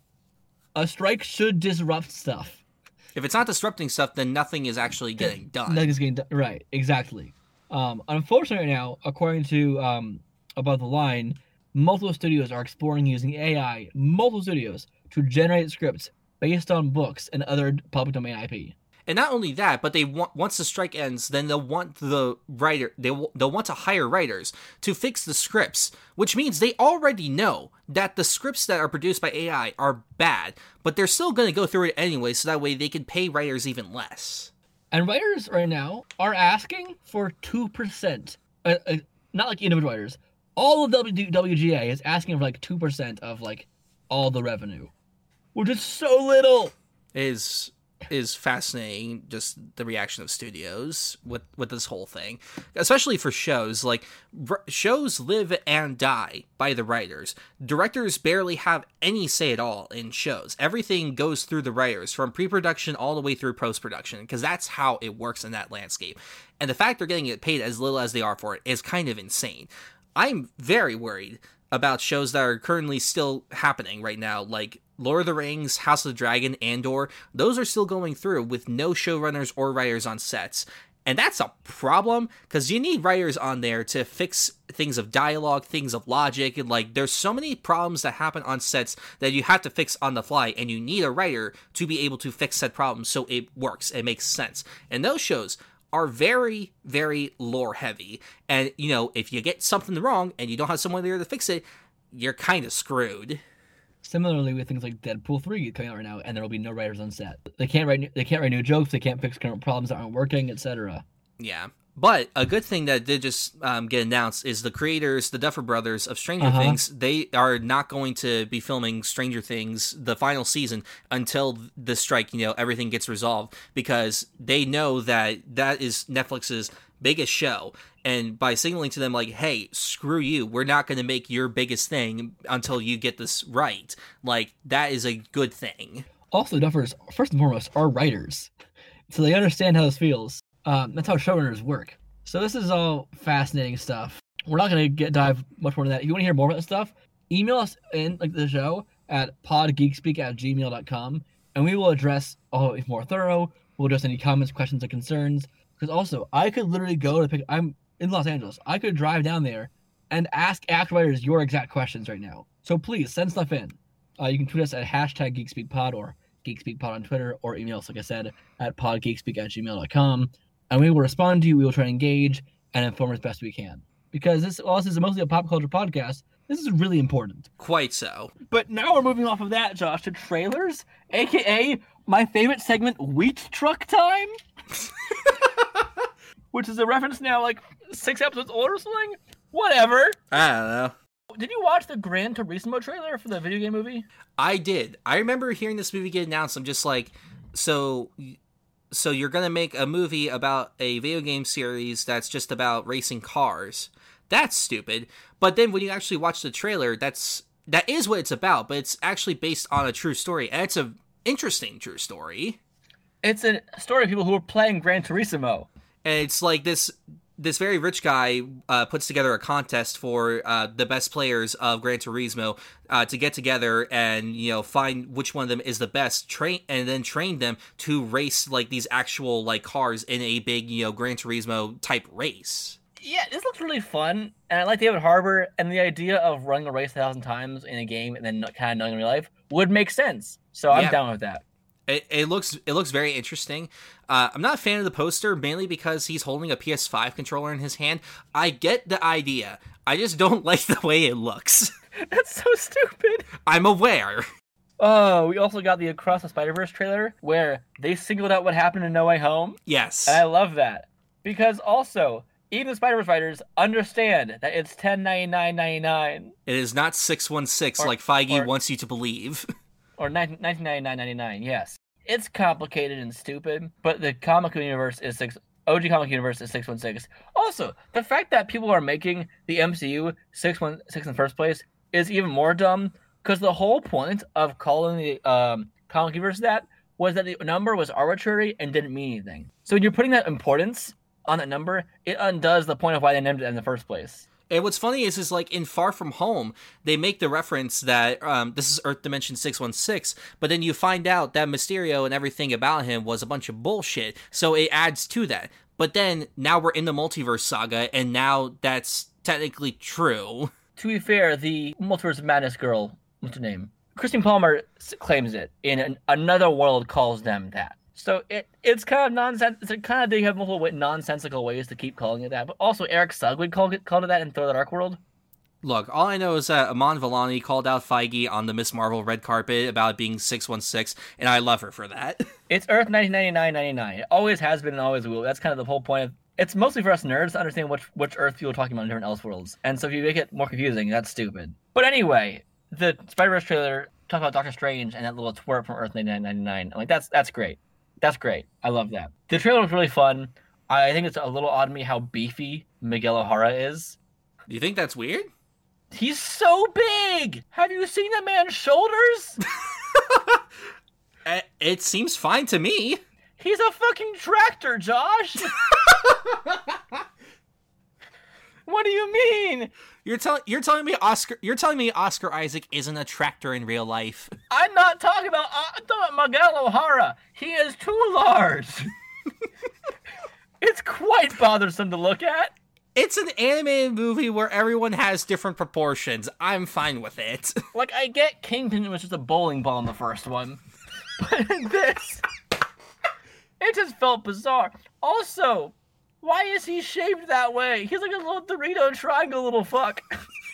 a strike should disrupt stuff. If it's not disrupting stuff, then nothing is actually getting done. Nothing's getting done. Right, exactly. Um, unfortunately, right now, according to um, Above the Line, multiple studios are exploring using A I, multiple studios, to generate scripts based on books and other public domain I P. And not only that, but they want, once the strike ends, then they'll want the writer, they'll, they'll want to hire writers to fix the scripts, which means they already know that the scripts that are produced by A I are bad, but they're still going to go through it anyway, so that way they can pay writers even less. And writers right now are asking for two percent. Uh, uh, not like individual writers. All of W G A is asking for like two percent of like all the revenue, which is so little. It is... is fascinating, just the reaction of studios with with this whole thing, especially for shows. Like, r- shows live and die by the writers. Directors barely have any say at all in shows. Everything goes through the writers, from pre-production all the way through post-production, because that's how it works in that landscape. And the fact they're getting it paid as little as they are for it is kind of insane. I'm very worried about shows that are currently still happening right now, like Lord of the Rings, House of the Dragon, Andor. Those are still going through with no showrunners or writers on sets. And that's a problem, because you need writers on there to fix things of dialogue, things of logic, and like there's so many problems that happen on sets that you have to fix on the fly, and you need a writer to be able to fix said problems so it works, it makes sense. And those shows are very, very lore heavy. And, you know, if you get something wrong and you don't have someone there to fix it, you're kind of screwed. Similarly, with things like Deadpool three coming out right now, and there will be no writers on set. They can't write. New, they can't write new jokes. They can't fix current problems that aren't working, et cetera. Yeah, but a good thing that did just um, get announced is the creators, the Duffer Brothers of Stranger Uh-huh. Things. They are not going to be filming Stranger Things the final season until the strike. You know, everything gets resolved, because they know that that is Netflix's biggest show. And by signaling to them like, hey, screw you, we're not going to make your biggest thing until you get this right, like, that is a good thing. Also, Duffers, first and foremost, are writers, so they understand how this feels. Um, that's how showrunners work. So this is all fascinating stuff. We're not going to get dive much more into that. If you want to hear more about this stuff, email us in like the show at podgeekspeak at gmail dot com, and we will address all if more thorough. We'll address any comments, questions, or concerns. Because also, I could literally go to pick. I'm in Los Angeles. I could drive down there and ask actor writers your exact questions right now. So please send stuff in. Uh, you can tweet us at hashtag GeekSpeakPod or GeekSpeakPod on Twitter, or email us, like I said, at podgeekspeak at gmail dot com. And we will respond to you. We will try to engage and inform as best we can. because this, well, this is mostly a pop culture podcast. This is really important. Quite so. But now we're moving off of that, Josh, to trailers, aka my favorite segment, Wheat Truck Time, which is a reference now like six episodes old or something. Whatever. I don't know. Did you watch the Gran Turismo trailer for the video game movie? I did. I remember hearing this movie get announced. I'm just like, so, so you're gonna make a movie about a video game series that's just about racing cars. That's stupid. But then when you actually watch the trailer, that's that is what it's about. But it's actually based on a true story, and it's a interesting true story. It's a story of people who are playing Gran Turismo, and it's like this. This very rich guy uh, puts together a contest for uh, the best players of Gran Turismo uh, to get together and, you know, find which one of them is the best, train and then train them to race like these actual like cars in a big, you know, Gran Turismo type race. Yeah, this looks really fun, and I like David Harbour, and the idea of running a race a thousand times in a game and then kind of knowing in real life would make sense. So I'm Yeah. down with that. It, it looks it looks very interesting. Uh, I'm not a fan of the poster, mainly because he's holding a P S five controller in his hand. I get the idea. I just don't like the way it looks. That's so stupid. I'm aware. Oh, we also got the Across the Spider-Verse trailer where they singled out what happened in No Way Home. Yes. And I love that. Because also, even the Spider-Verse fighters understand that it's ten ninety-nine ninety-nine. It is not six one six Or- like Feige or- wants you to believe. Or nineteen ninety-nine ninety-nine, yes. It's complicated and stupid, but the comic universe is six. O G comic universe is six one six. Also, the fact that people are making the M C U six one six in the first place is even more dumb, because the whole point of calling the um, comic universe that was that the number was arbitrary and didn't mean anything. So when you're putting that importance on that number, it undoes the point of why they named it in the first place. And what's funny is, is like in Far From Home, they make the reference that um, this is Earth Dimension six one six, but then you find out that Mysterio and everything about him was a bunch of bullshit, so it adds to that. But then, now we're in the multiverse saga, and now that's technically true. To be fair, the Multiverse of Madness girl, what's her name? Christine Palmer s- claims it, in an, another world calls them that. So it it's kind of nonsense. It's kind of they have multiple way, nonsensical ways to keep calling it that. But also Eric Sugwood called it called it that in Thor: The Dark World. Look, all I know is that Amon Villani called out Feige on the Miz Marvel red carpet about it being six one six, and I love her for that. It's Earth nineteen ninety-nine ninety-nine. It always has been and always will. That's kind of the whole point of. It's mostly for us nerds to understand which which Earth people are talking about in different Elseworlds. And so if you make it more confusing, that's stupid. But anyway, the Spider-Verse trailer talked about Doctor Strange and that little twerp from Earth ninety-nine ninety-nine. I'm like, that's that's great. That's great. I love that. The trailer was really fun. I think it's a little odd to me how beefy Miguel O'Hara is. Do you think that's weird? He's so big! Have you seen that man's shoulders? It, it seems fine to me. He's a fucking tractor, Josh! What do you mean? You're telling you're telling me Oscar you're telling me Oscar Isaac isn't a tractor in real life. I'm not talking about I'm talking about Miguel O'Hara. He is too large. It's quite bothersome to look at. It's an animated movie where everyone has different proportions. I'm fine with it. Like, I get Kingpin was just a bowling ball in the first one. But in this, it just felt bizarre. Also, why is he shaped that way? He's like a little Dorito triangle little fuck.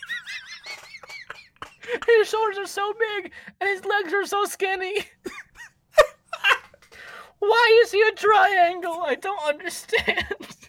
His shoulders are so big, and his legs are so skinny. Why is he a triangle? I don't understand.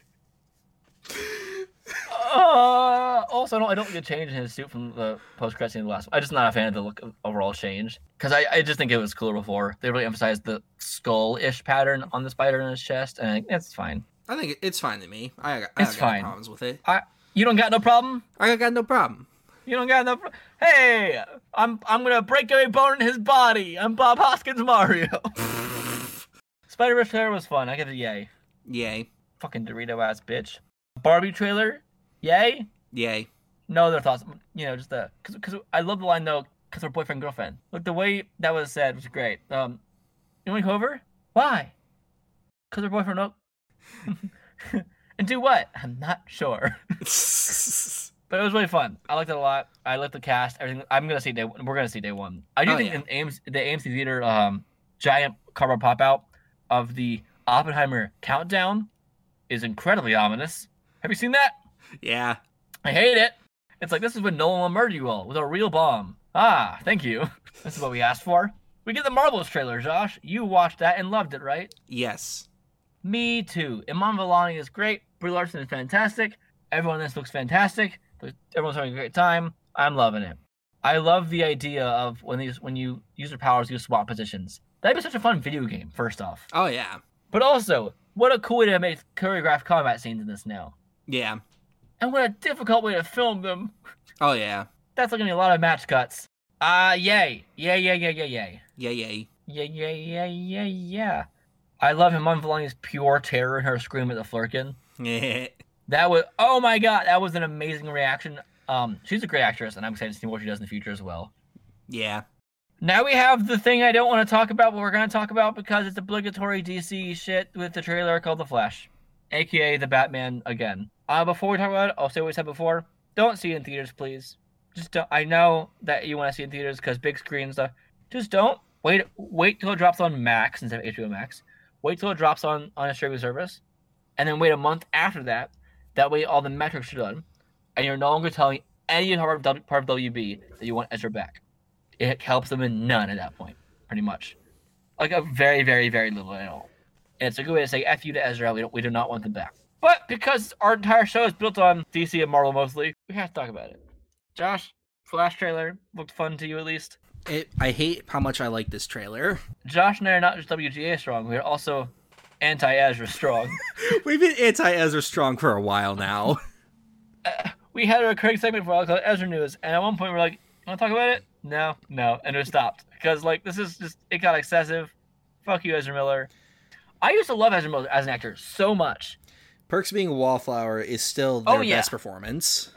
Uh, also, I don't, I don't get a change in his suit from the post-credit scene in the last one. I'm just not a fan of the look of overall change. Because I, I just think it was cooler before. They really emphasized the skull-ish pattern on the spider in his chest, and I think it's fine. I think it's fine to me. I, I It's got fine. no problems with it. I, you don't got no problem? I got no problem. You don't got no pro- Hey, I'm I'm gonna break every bone in his body. I'm Bob Hoskins Mario. Spider-Verse trailer was fun. I give it a yay. Yay. Fucking Dorito-ass bitch. Barbie trailer, yay? Yay. No other thoughts. You know, just the because because I love the line though. Because we're boyfriend girlfriend. Like the way that was said was great. Um, you want to come over? Why? Because we're boyfriend. No. And do what? I'm not sure. But it was really fun. I liked it a lot. I liked the cast. Everything. I'm gonna see day. We're gonna see day one. I do Oh, think yeah. in A M C, the A M C theater um giant cardboard pop out of the Oppenheimer countdown is incredibly ominous. Have you seen that? Yeah. I hate it. It's like, this is when Nolan will murder you all with a real bomb. Ah, thank you. This is what we asked for. We get the Marvelous trailer, Josh. You watched that and loved it, right? Yes. Me too. Iman Vellani is great. Brie Larson is fantastic. Everyone in this looks fantastic. Everyone's having a great time. I'm loving it. I love the idea of when these when you use your powers, you swap positions. That'd be such a fun video game, first off. Oh, yeah. But also, what a cool way to make choreographed combat scenes in this now. Yeah. And what a difficult way to film them. Oh, yeah. That's like going to be a lot of match cuts. Ah, uh, yay. Yay, yay, yay, yay, yay. Yay, yay. Yeah, yeah, yeah, yeah, yeah. I love Iman Vellani's pure terror in her scream at the Flurkin. Yeah. That was, oh my god, that was an amazing reaction. Um, she's a great actress, and I'm excited to see what she does in the future as well. Yeah. Now we have the thing I don't want to talk about, but we're going to talk about because it's obligatory D C shit with the trailer called The Flash, a k a. The Batman again. Uh, before we talk about it, I'll say what we said before. Don't see it in theaters, please. Just don't. I know that you want to see it in theaters because big screen stuff. Just don't. Wait Wait till it drops on Max instead of H B O Max. Wait till it drops on, on a streaming service. And then wait a month after that. That way all the metrics are done. And you're no longer telling any part of, w, part of W B that you want Ezra back. It helps them in none at that point, pretty much. Like a very, very, very little at all. And it's a good way to say F you to Ezra. We, don't, we do not want them back. But because our entire show is built on D C and Marvel mostly, we have to talk about it. Josh, Flash trailer looked fun to you at least? It, I hate how much I like this trailer. Josh and I are not just W G A strong, we are also anti-Ezra strong. We've been anti-Ezra strong for a while now. Uh, we had a recurring segment for a while called Ezra News, and at one point we we're like, you want to talk about it? No, no, and it stopped. Because, like, this is just, it got excessive. Fuck you, Ezra Miller. I used to love Ezra Miller as an actor so much. Perks Being a Wallflower is still their oh, yeah. best performance.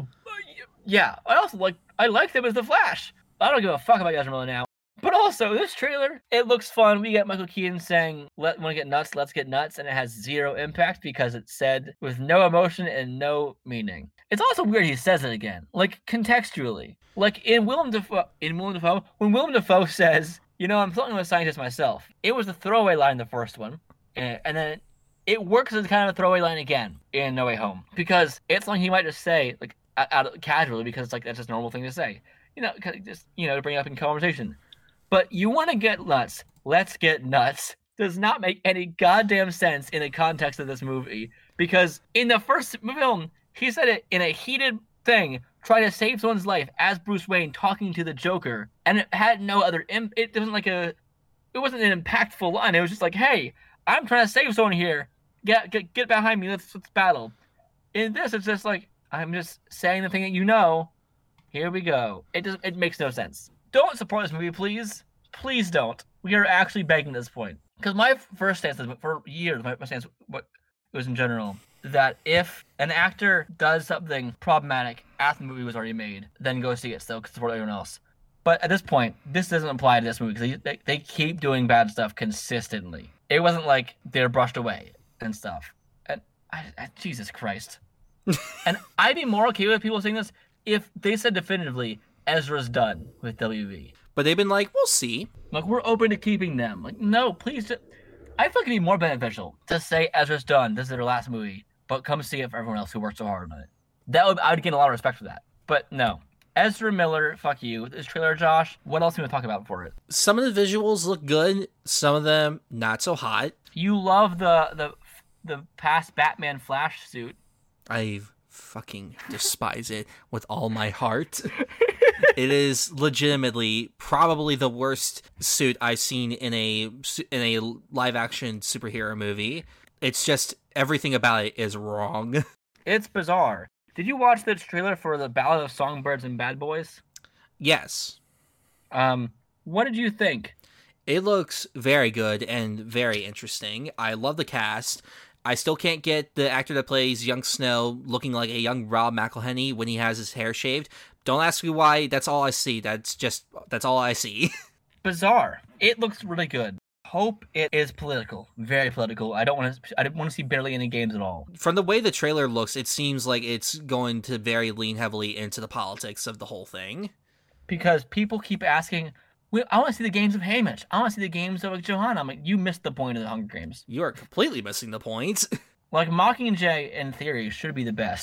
Yeah, I also like, I liked him as the Flash. I don't give a fuck about Ezra Miller now. But also, this trailer, it looks fun. We get Michael Keaton saying, "Let want to get nuts, let's get nuts," and it has zero impact because it's said with no emotion and no meaning. It's also weird he says it again, like contextually. Like in Willem Dafoe, in Willem Dafoe, when Willem Dafoe says, "You know, I'm something of a scientist myself," it was a throwaway line in the first one, and, and then it works as kind of a throwaway line again in No Way Home because it's something he might just say like out of, casually because it's like that's just a normal thing to say, you know, just you know to bring it up in conversation. But you want to get nuts, let's get nuts does not make any goddamn sense in the context of this movie. Because in the first film, he said it in a heated thing, trying to save someone's life as Bruce Wayne talking to the Joker. And it had no other, imp- it wasn't like a, it wasn't an impactful line. It was just like, hey, I'm trying to save someone here. Get, get, get behind me, let's, let's battle. In this, it's just like, I'm just saying the thing that you know. Here we go. It doesn't, it makes no sense. Don't support this movie, please. Please don't. We are actually begging at this point. Because my first stance, for years, my stance what it was in general, that if an actor does something problematic after the movie was already made, then go see it still, because support everyone else. But at this point, this doesn't apply to this movie, because they, they keep doing bad stuff consistently. It wasn't like they're brushed away and stuff. And I, I, Jesus Christ. And I'd be more okay with people saying this if they said definitively, Ezra's done with W B. But they've been like, we'll see. Like, we're open to keeping them. Like, no, please. Just... I feel like it'd be more beneficial to say Ezra's done. This is their last movie. But come see it for everyone else who worked so hard on it. That would, I would gain a lot of respect for that. But no. Ezra Miller, fuck you. This trailer, Josh, what else do we want to talk about for it? Some of the visuals look good. Some of them not so hot. You love the the the past Batman Flash suit. I fucking despise it with all my heart. It is legitimately probably the worst suit I've seen in a in a live action superhero movie. It's just everything about it is wrong. It's bizarre. Did you watch the trailer for the Ballad of Songbirds and Bad Boys? Yes. Um, what did you think? It looks very good and very interesting. I love the cast. I still can't get the actor that plays young Snow looking like a young Rob McElhenney when he has his hair shaved. Don't ask me why. That's all I see. That's just, that's all I see. Bizarre. It looks really good. Hope it is political. Very political. I don't want to, I don't want to see barely any games at all. From the way the trailer looks, it seems like it's going to very lean heavily into the politics of the whole thing. Because people keep asking, I want to see the games of Haymitch. I want to see the games of Johanna. I'm like, you missed the point of the Hunger Games. You are completely missing the point. Like, Mockingjay, in theory, should be the best.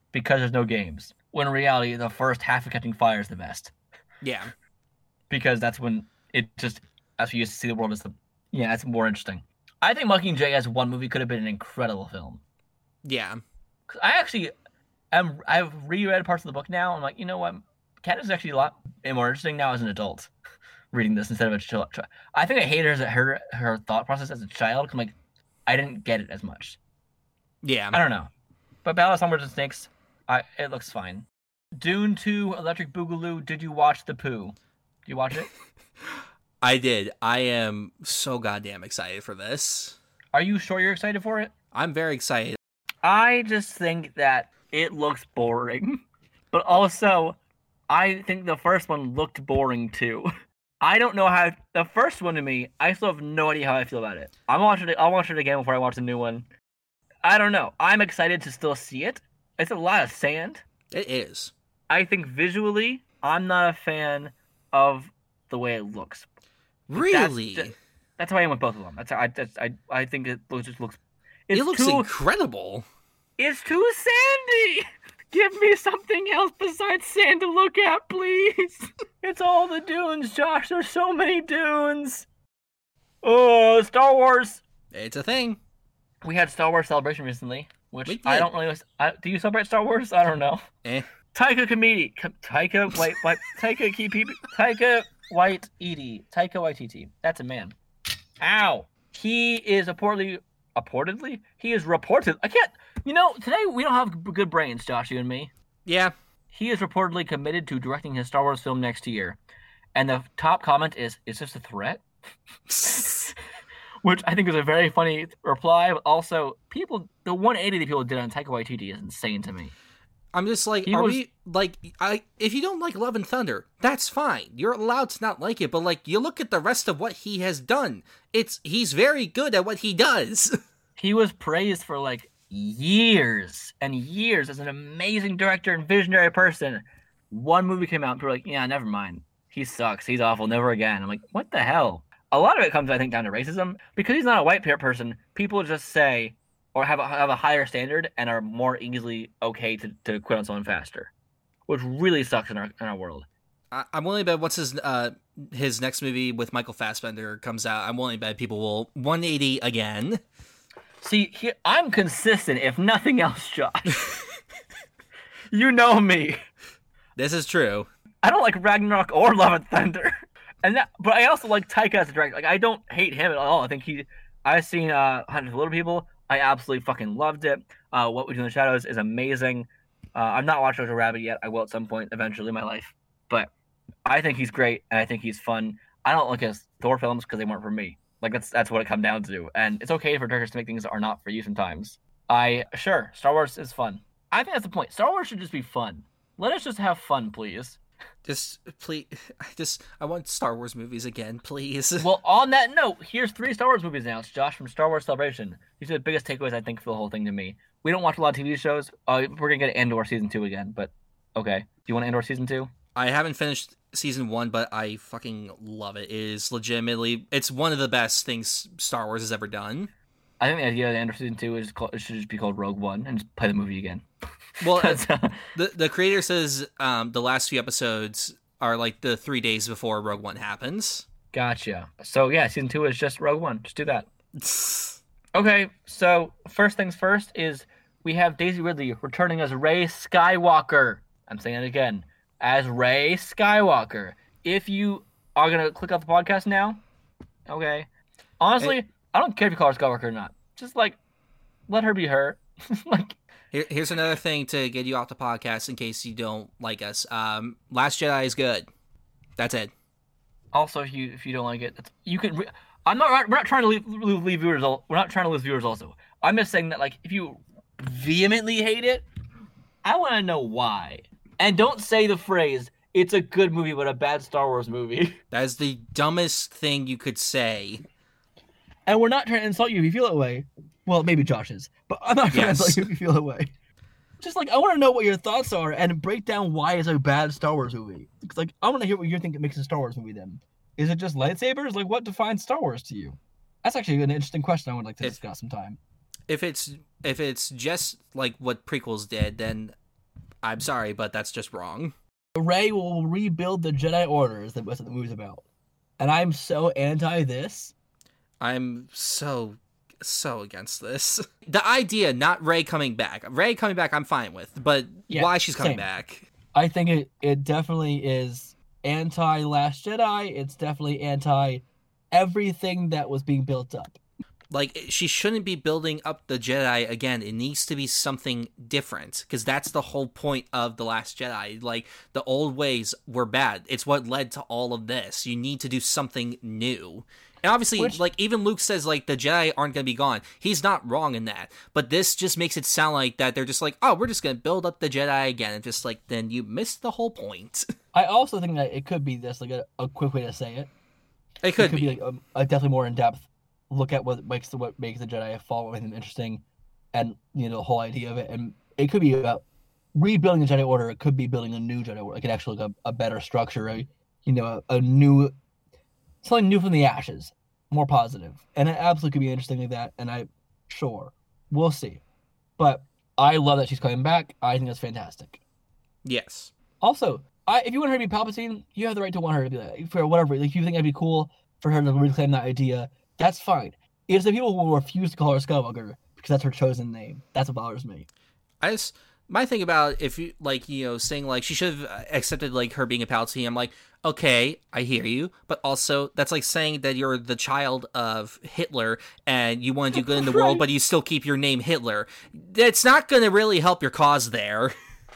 because there's no games. When in reality, the first half of Catching Fire is the best. Yeah. Because that's when it just, as we used to see the world as the, yeah, it's more interesting. I think Mockingjay as one movie could have been an incredible film. Yeah. I actually, am, I've reread parts of the book now. I'm like, you know what? Katniss is actually a lot more interesting now as an adult, reading this instead of a child. I think I hated her, her, her thought process as a child, because I'm like, I didn't get it as much. Yeah. I don't know. But Battle of Songbirds and Snakes, I, it looks fine. Dune two, Electric Boogaloo, did you watch The Pooh? Did you watch it? I did. I am so goddamn excited for this. Are you sure you're excited for it? I'm very excited. I just think that it looks boring. But also, I think the first one looked boring too. I don't know how... The first one to me, I still have no idea how I feel about it. I'm watching it, I'll watch it again before I watch the new one. I don't know. I'm excited to still see it. It's a lot of sand. It is. I think visually, I'm not a fan of the way it looks. Really? That's, that's how I am with both of them. That's I. That's, I. I think it just looks. It's it looks too, incredible. It's too sandy. Give me something else besides sand to look at, please. It's all the dunes, Josh. There's so many dunes. Oh, Star Wars. It's a thing. We had Star Wars Celebration recently, which I don't really. I, do you celebrate Star Wars? I don't know. Eh. Taika Waititi. Taika White. White. Taika Keep. Taika White Edie. Taika Waititi. That's a man. Ow. He is reportedly. Reportedly? He is reported. I can't. You know, today we don't have good brains, Josh, you and me. Yeah. He is reportedly committed to directing his Star Wars film next year. And the top comment is, is this a threat? Which I think is a very funny reply, but also, people, the one eighty that people did on Taika Waititi is insane to me. I'm just like, He are was- we, like, I if you don't like Love and Thunder, that's fine. You're allowed to not like it, but, like, you look at the rest of what he has done. It's, he's very good at what he does. He was praised for, like, years and years as an amazing director and visionary person. One movie came out and people were like, yeah, never mind. He sucks. He's awful. Never again. I'm like, what the hell? A lot of it comes, I think, down to racism. Because he's not a white person, people just say, or have a, have a higher standard and are more easily okay to, to quit on someone faster. Which really sucks in our in our world. I, I'm willing to bet once his, uh, his next movie with Michael Fassbender comes out, I'm willing to bet people will one eighty again. See, here, I'm consistent, if nothing else, Josh. You know me. This is true. I don't like Ragnarok or Love and Thunder. And that, but I also like Taika as a director. Like, I don't hate him at all. I think he... I've seen uh, Hundreds of Little People. I absolutely fucking loved it. Uh, What We Do in the Shadows is amazing. Uh, I'm not watching Jojo Rabbit yet. I will at some point eventually in my life. But I think he's great, and I think he's fun. I don't like his Thor films because they weren't for me. Like, that's that's what it comes down to. And it's okay for directors to make things that are not for you sometimes. I... Sure, Star Wars is fun. I think that's the point. Star Wars should just be fun. Let us just have fun, please. Just, please, I just, I want Star Wars movies again, please. Well, on that note, here's three Star Wars movies announced, Josh, from Star Wars Celebration. These are the biggest takeaways, I think, for the whole thing to me. We don't watch a lot of T V shows. Uh, we're going to get Andor Season two again, but okay. Do you want Andor Season two? I haven't finished Season one, but I fucking love it. It is legitimately, it's one of the best things Star Wars has ever done. I think the idea of Andor Season two is called, it should just be called Rogue One and just play the movie again. Well, the the creator says um, the last few episodes are like the three days before Rogue One happens. Gotcha. So yeah, Season two is just Rogue One. Just do that. Okay, so first things first is we have Daisy Ridley returning as Rey Skywalker. I'm saying it again. As Rey Skywalker. If you are going to click off the podcast now, okay. Honestly, Hey. I don't care if you call her Skywalker or not. Just, like, let her be her. Like, Here, here's another thing to get you off the podcast in case you don't like us. Um, Last Jedi is good. That's it. also, if you if you don't like it, it's, you can... Re- I'm not... We're not trying to leave, leave, leave viewers... al- We're not trying to lose viewers also. I'm just saying that, like, if you vehemently hate it, I want to know why. And don't say the phrase, it's a good movie but a bad Star Wars movie. That is the dumbest thing you could say. And we're not trying to insult you if you feel that way. Well, maybe Josh is. But I'm not trying Yes. to insult you if you feel that way. Just, like, I want to know what your thoughts are and break down why it's a bad Star Wars movie. Because, like, I want to hear what you think it makes a Star Wars movie then. Is it just lightsabers? Like, what defines Star Wars to you? That's actually an interesting question I would like to If- discuss sometime. If it's if it's just like what prequels did, then I'm sorry, but that's just wrong. Rey will rebuild the Jedi Order is what the movie's about. And I'm so anti this. I'm so, so against this. The idea, not Rey coming back. Rey coming back, I'm fine with, but yeah, why she's coming same. back? I think it, it definitely is anti-Last Jedi. It's definitely anti-everything that was being built up. Like, she shouldn't be building up the Jedi again. It needs to be something different, because that's the whole point of The Last Jedi. Like, the old ways were bad. It's what led to all of this. You need to do something new. And obviously, Which... like, even Luke says, like, the Jedi aren't going to be gone. He's not wrong in that. But this just makes it sound like that they're just like, oh, we're just going to build up the Jedi again. And just like, then you missed the whole point. I also think that it could be this, like, a, a quick way to say it. It could, it could be. be, like, a, a definitely more in-depth look at what makes the what makes the Jedi fall and interesting, and you know the whole idea of it. And it could be about rebuilding the Jedi Order. It could be building a new Jedi Order, like an actually like a, a better structure, right? You know, a, a new something new from the ashes, more positive. And it absolutely could be interesting like that. And I, sure, we'll see. But I love that she's coming back. I think that's fantastic. Yes. Also, I, if you want her to be Palpatine, you have the right to want her to be that for whatever. Like if you think it'd be cool for her to reclaim that idea. That's fine. It's the people who will refuse to call her Skywalker because that's her chosen name. That's what bothers me. I just, my thing about if you, like, you know, saying, like, she should have accepted, like, her being a Palpatine, I'm like, okay, I hear you, but also, that's like saying that you're the child of Hitler and you want to do good in the right. world, but you still keep your name Hitler. It's not going to really help your cause there.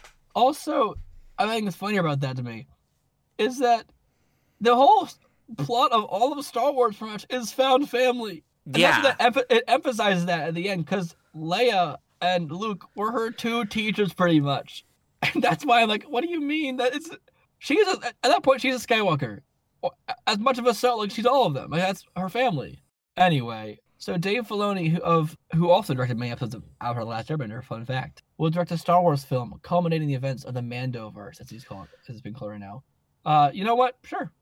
Also, I think what's funny about that to me is that the whole plot of all of Star Wars pretty much is found family. And yeah. That emph- it emphasizes that at the end because Leia and Luke were her two teachers pretty much. And that's why I'm like, what do you mean? That it's she's a, at that point she's a Skywalker. As much of a so like she's all of them. Like, that's her family. Anyway, so Dave Filoni, who, of who also directed many episodes of Avatar: The Last Airbender, fun fact, will direct a Star Wars film culminating the events of the Mandoverse, as he's called, as it's been called right now. Uh, you know what? Sure.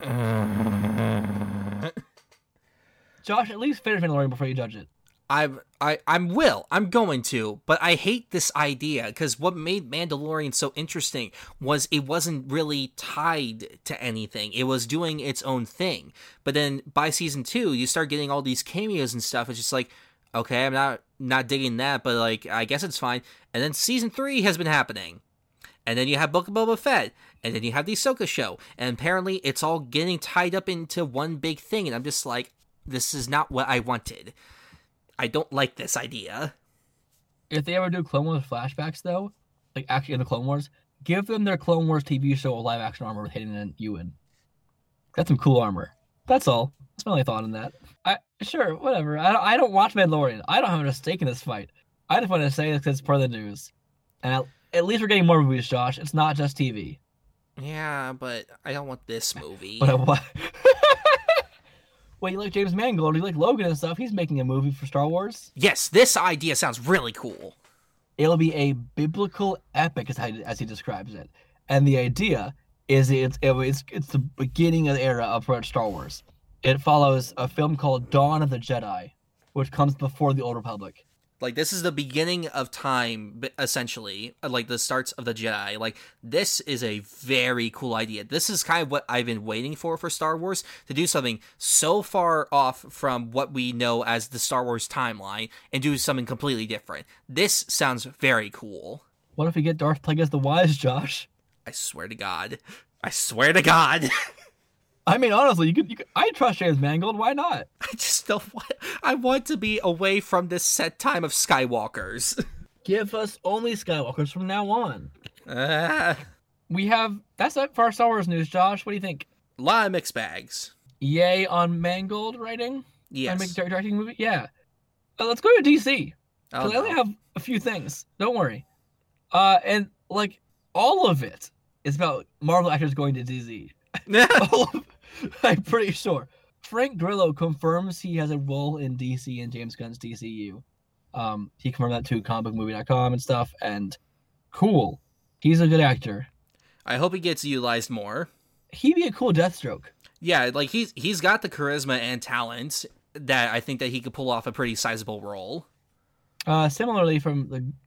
Josh, at least finish Mandalorian before you judge it. I I I'm will. I'm going to, but I hate this idea because what made Mandalorian so interesting was it wasn't really tied to anything. It was doing its own thing. But then by season two, you start getting all these cameos and stuff. It's just like, okay, I'm not not digging that, but like I guess it's fine. And then season three has been happening. And then you have Book of Boba Fett, and then you have the Ahsoka show, and apparently it's all getting tied up into one big thing, and I'm just like, this is not what I wanted. I don't like this idea. If they ever do Clone Wars flashbacks, though, like actually in the Clone Wars, give them their Clone Wars T V show live-action armor with Hayden and Ewan. That's some cool armor. That's all. That's my only thought on that. I Sure, whatever. I don't, I don't watch Mandalorian. I don't have a stake in this fight. I just want to say this because it's part of the news. And I, At least we're getting more movies, Josh. It's not just T V. Yeah, but I don't want this movie. But what? Well, you like James Mangold, you like Logan and stuff. He's making a movie for Star Wars. Yes, this idea sounds really cool. It'll be a biblical epic, as, as he describes it. And the idea is it's it's it's the beginning of the era of Star Wars. It follows a film called Dawn of the Jedi, which comes before the Old Republic. Like, this is the beginning of time, essentially, like the starts of the Jedi. Like, this is a very cool idea. This is kind of what I've been waiting for for Star Wars, to do something so far off from what we know as the Star Wars timeline and do something completely different. This sounds very cool. What if we get Darth Plagueis the Wise, Josh? I swear to God. I swear to God. I mean, honestly, you could, you could. I trust James Mangold. Why not? I just don't want. I want to be away from this set time of Skywalkers. Give us only Skywalkers from now on. Uh, we have. That's it for our Star Wars news, Josh. What do you think? A lot of mixed bags. Yay on Mangold writing. Yes. On directing movie. Yeah. Uh, let's go to D C. Because Oh, I only no. have a few things. Don't worry. Uh, and like all of it is about Marvel actors going to D C. All of, I'm pretty sure. Frank Grillo confirms he has a role in D C and James Gunn's D C U. Um, he confirmed that to comic book movie dot com and stuff, and cool. He's a good actor. I hope he gets utilized more. He'd be a cool Deathstroke. Yeah, like he's he's got the charisma and talent that I think that he could pull off a pretty sizable role. Uh, similarly, from the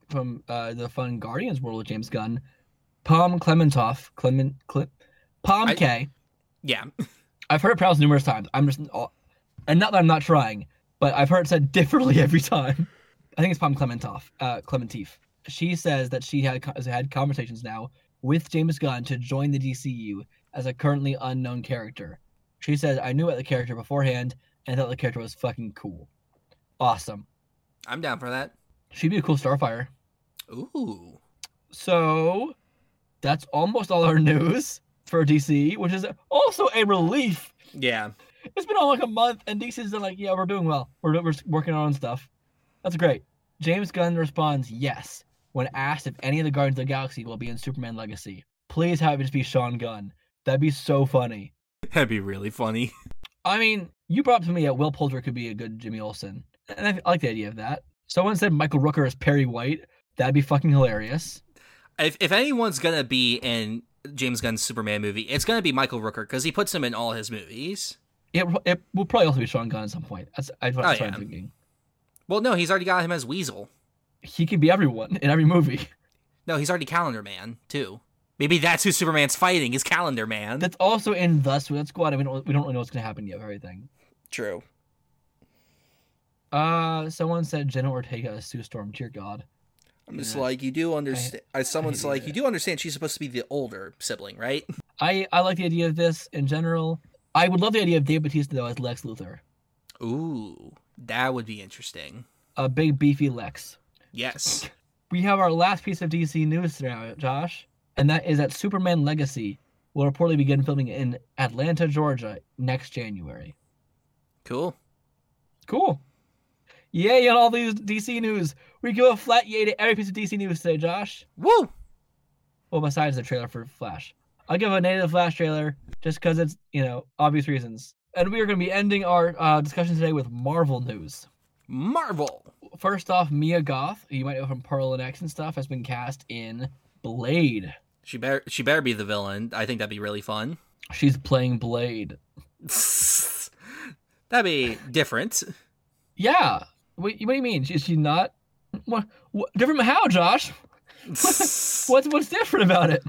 from uh, the fun Guardians world with James Gunn, Palm Clementoff, Clement, Cle, Palm I, K. Yeah. I've heard it pronounced numerous times. I'm just, and not that I'm not trying, but I've heard it said differently every time. I think it's Palm Clementoff, uh, Clementif. She says that she had has had conversations now with James Gunn to join the D C U as a currently unknown character. She says, I knew about the character beforehand and thought the character was fucking cool. Awesome. I'm down for that. She'd be a cool Starfire. Ooh. So, that's almost all our news for D C, which is also a relief. Yeah. It's been on like a month, and D C's like, yeah, we're doing well. We're, we're working on stuff. That's great. James Gunn responds yes when asked if any of the Guardians of the Galaxy will be in Superman Legacy. Please have it just be Sean Gunn. That'd be so funny. That'd be really funny. I mean, you brought up to me that Will Poulter could be a good Jimmy Olsen. And I, I like the idea of that. Someone said Michael Rooker as Perry White. That'd be fucking hilarious. If if anyone's gonna be in James Gunn's Superman movie, it's gonna be Michael Rooker because he puts him in all his movies. It it will probably also be Sean Gunn at some point. That's, that's what oh, I'm yeah. thinking. Well, no, he's already got him as Weasel. He can be everyone in every movie. No, he's already Calendar Man too. Maybe that's who Superman's fighting is Calendar Man. That's also in the Suicide Squad. I mean, we don't really know what's gonna happen yet with everything. True. Uh, someone said Jenna Ortega as Sue Storm. Dear God. I'm just yeah. like, you do understand. I, Someone's I like, that. You do understand she's supposed to be the older sibling, right? I, I like the idea of this in general. I would love the idea of Dave Bautista, though, as Lex Luthor. Ooh, that would be interesting. A big, beefy Lex. Yes. We have our last piece of D C news now, Josh, and that is that Superman Legacy will reportedly begin filming in Atlanta, Georgia, next January. Cool. Cool. Yay on all these D C news. We give a flat yay to every piece of D C news today, Josh. Woo! Well, besides the trailer for Flash. I'll give a native Flash trailer just because it's, you know, obvious reasons. And we are going to be ending our uh, discussion today with Marvel news. Marvel! First off, Mia Goth, who you might know from Pearl and X and stuff, has been cast in Blade. She better, she better be the villain. I think that'd be really fun. She's playing Blade. That'd be different. Yeah. What, what do you mean? Is she not? What, what different? How, Josh? what's what's different about it?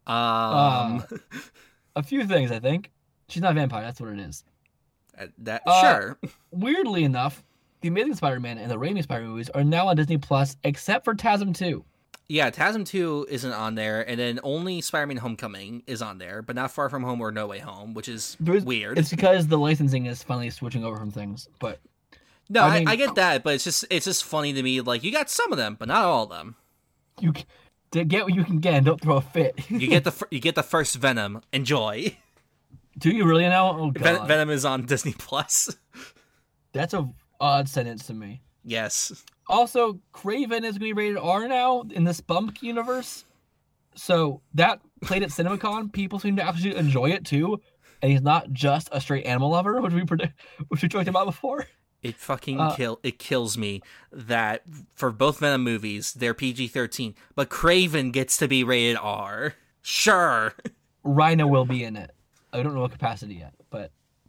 Um, uh, a few things, I think. She's not a vampire. That's what it is. Uh, that uh, sure. Weirdly enough, the Amazing Spider-Man and the Raimi Spider-Man movies are now on Disney Plus, except for TASM two. Yeah, TASM two isn't on there, and then only Spider-Man Homecoming is on there, but not Far From Home or No Way Home, which is There's, weird. It's because the licensing is finally switching over from things, but. No, I, mean, I, I get that, but it's just it's just funny to me. Like, you got some of them, but not all of them. You to get what you can get and don't throw a fit. you get the you get the first Venom. Enjoy. Do you really now? Oh God. Ven- Venom is on Disney Plus. That's a odd sentence to me. Yes. Also, Kraven is going to be rated R now in this Bump universe. So that played at CinemaCon. People seem to actually enjoy it too, and he's not just a straight animal lover, which we predict, which we talked about before. It fucking uh, kill it kills me that for both Venom movies they're P G thirteen, but Kraven gets to be rated R. Sure. Rhino will be in it. I don't know what capacity yet, but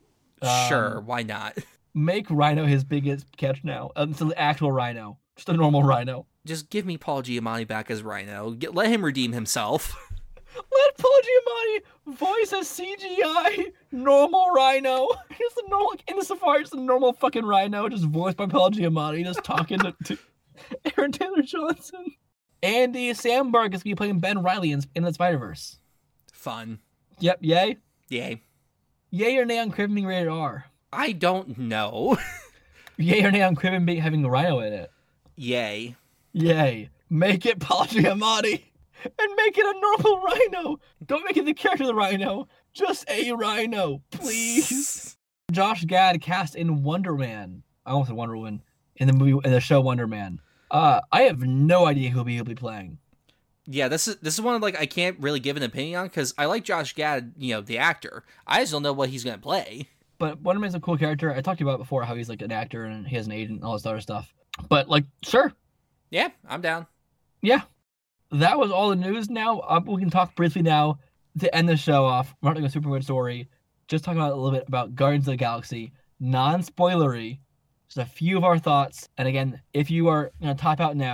um, sure, why not? Make Rhino his biggest catch now. Um, it's an actual Rhino, just a normal Rhino. Just give me Paul Giamatti back as Rhino. Get, let him redeem himself. Let Paul Giamatti voice a C G I normal Rhino. Just a normal in the Safari, just a normal fucking Rhino, just voiced by Paul Giamatti, just talking to, to Aaron Taylor Johnson. Andy Samberg is gonna be playing Ben Reilly in, in the Spider-Verse. Fun. Yep. Yay. Yay. Yay or nay on Kraven being rated R? I don't know. Yay or nay on Kraven being having a Rhino in it? Yay. Yay. Make it Paul Giamatti. And make it a normal Rhino. Don't make it the character of the Rhino. Just a Rhino, please. Josh Gad cast in Wonder Man. I almost said Wonder Woman in the movie in the show Wonder Man. Uh, I have no idea who he'll be playing. Yeah, this is this is one of like I can't really give an opinion on because I like Josh Gad, you know, the actor. I just don't know what he's gonna play. But Wonder Man's a cool character. I talked to you about before how he's like an actor and he has an agent and all this other stuff. But like, sure. Yeah, I'm down. Yeah. That was all the news now. Uh, we can talk briefly now to end the show off. We're not doing a super weird story. Just talking about a little bit about Guardians of the Galaxy. Non-spoilery. Just a few of our thoughts. And again, if you are going to top out now,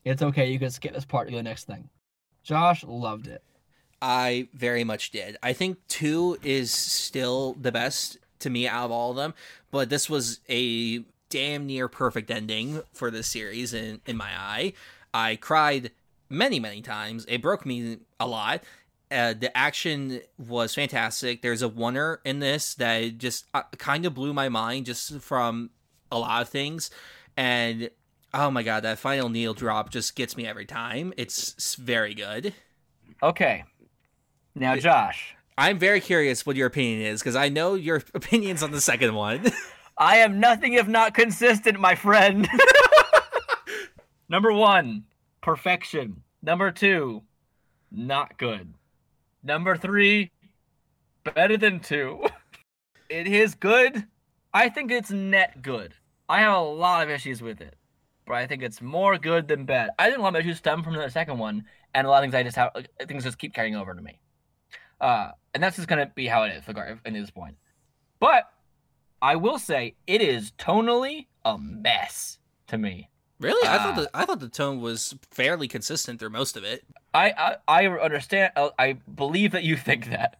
It's okay. You can skip this part to the next thing. Josh loved it. I very much did. I think two is still the best to me out of all of them, but this was a damn near perfect ending for this series in, in my eye. I cried many, many times. It broke me a lot. Uh, the action was fantastic. There's a wonder in this that just uh, kind of blew my mind just from a lot of things. And oh my god, that final needle drop just gets me every time. It's, it's very good. Okay. Now, Josh. I'm very curious what your opinion is, because I know your opinions on the second one. I am nothing if not consistent, my friend. Number one, perfection. Number two, not good. Number three, better than two. It is good. I think it's net good. I have a lot of issues with it, but I think it's more good than bad. I think a lot of issues stem from the second one, and a lot of things I just have, things just keep carrying over to me. Uh, and that's just going to be how it is at this point. But I will say it is tonally a mess to me. Really? I uh, thought the I thought the tone was fairly consistent through most of it. I I, I understand. I believe that you think that.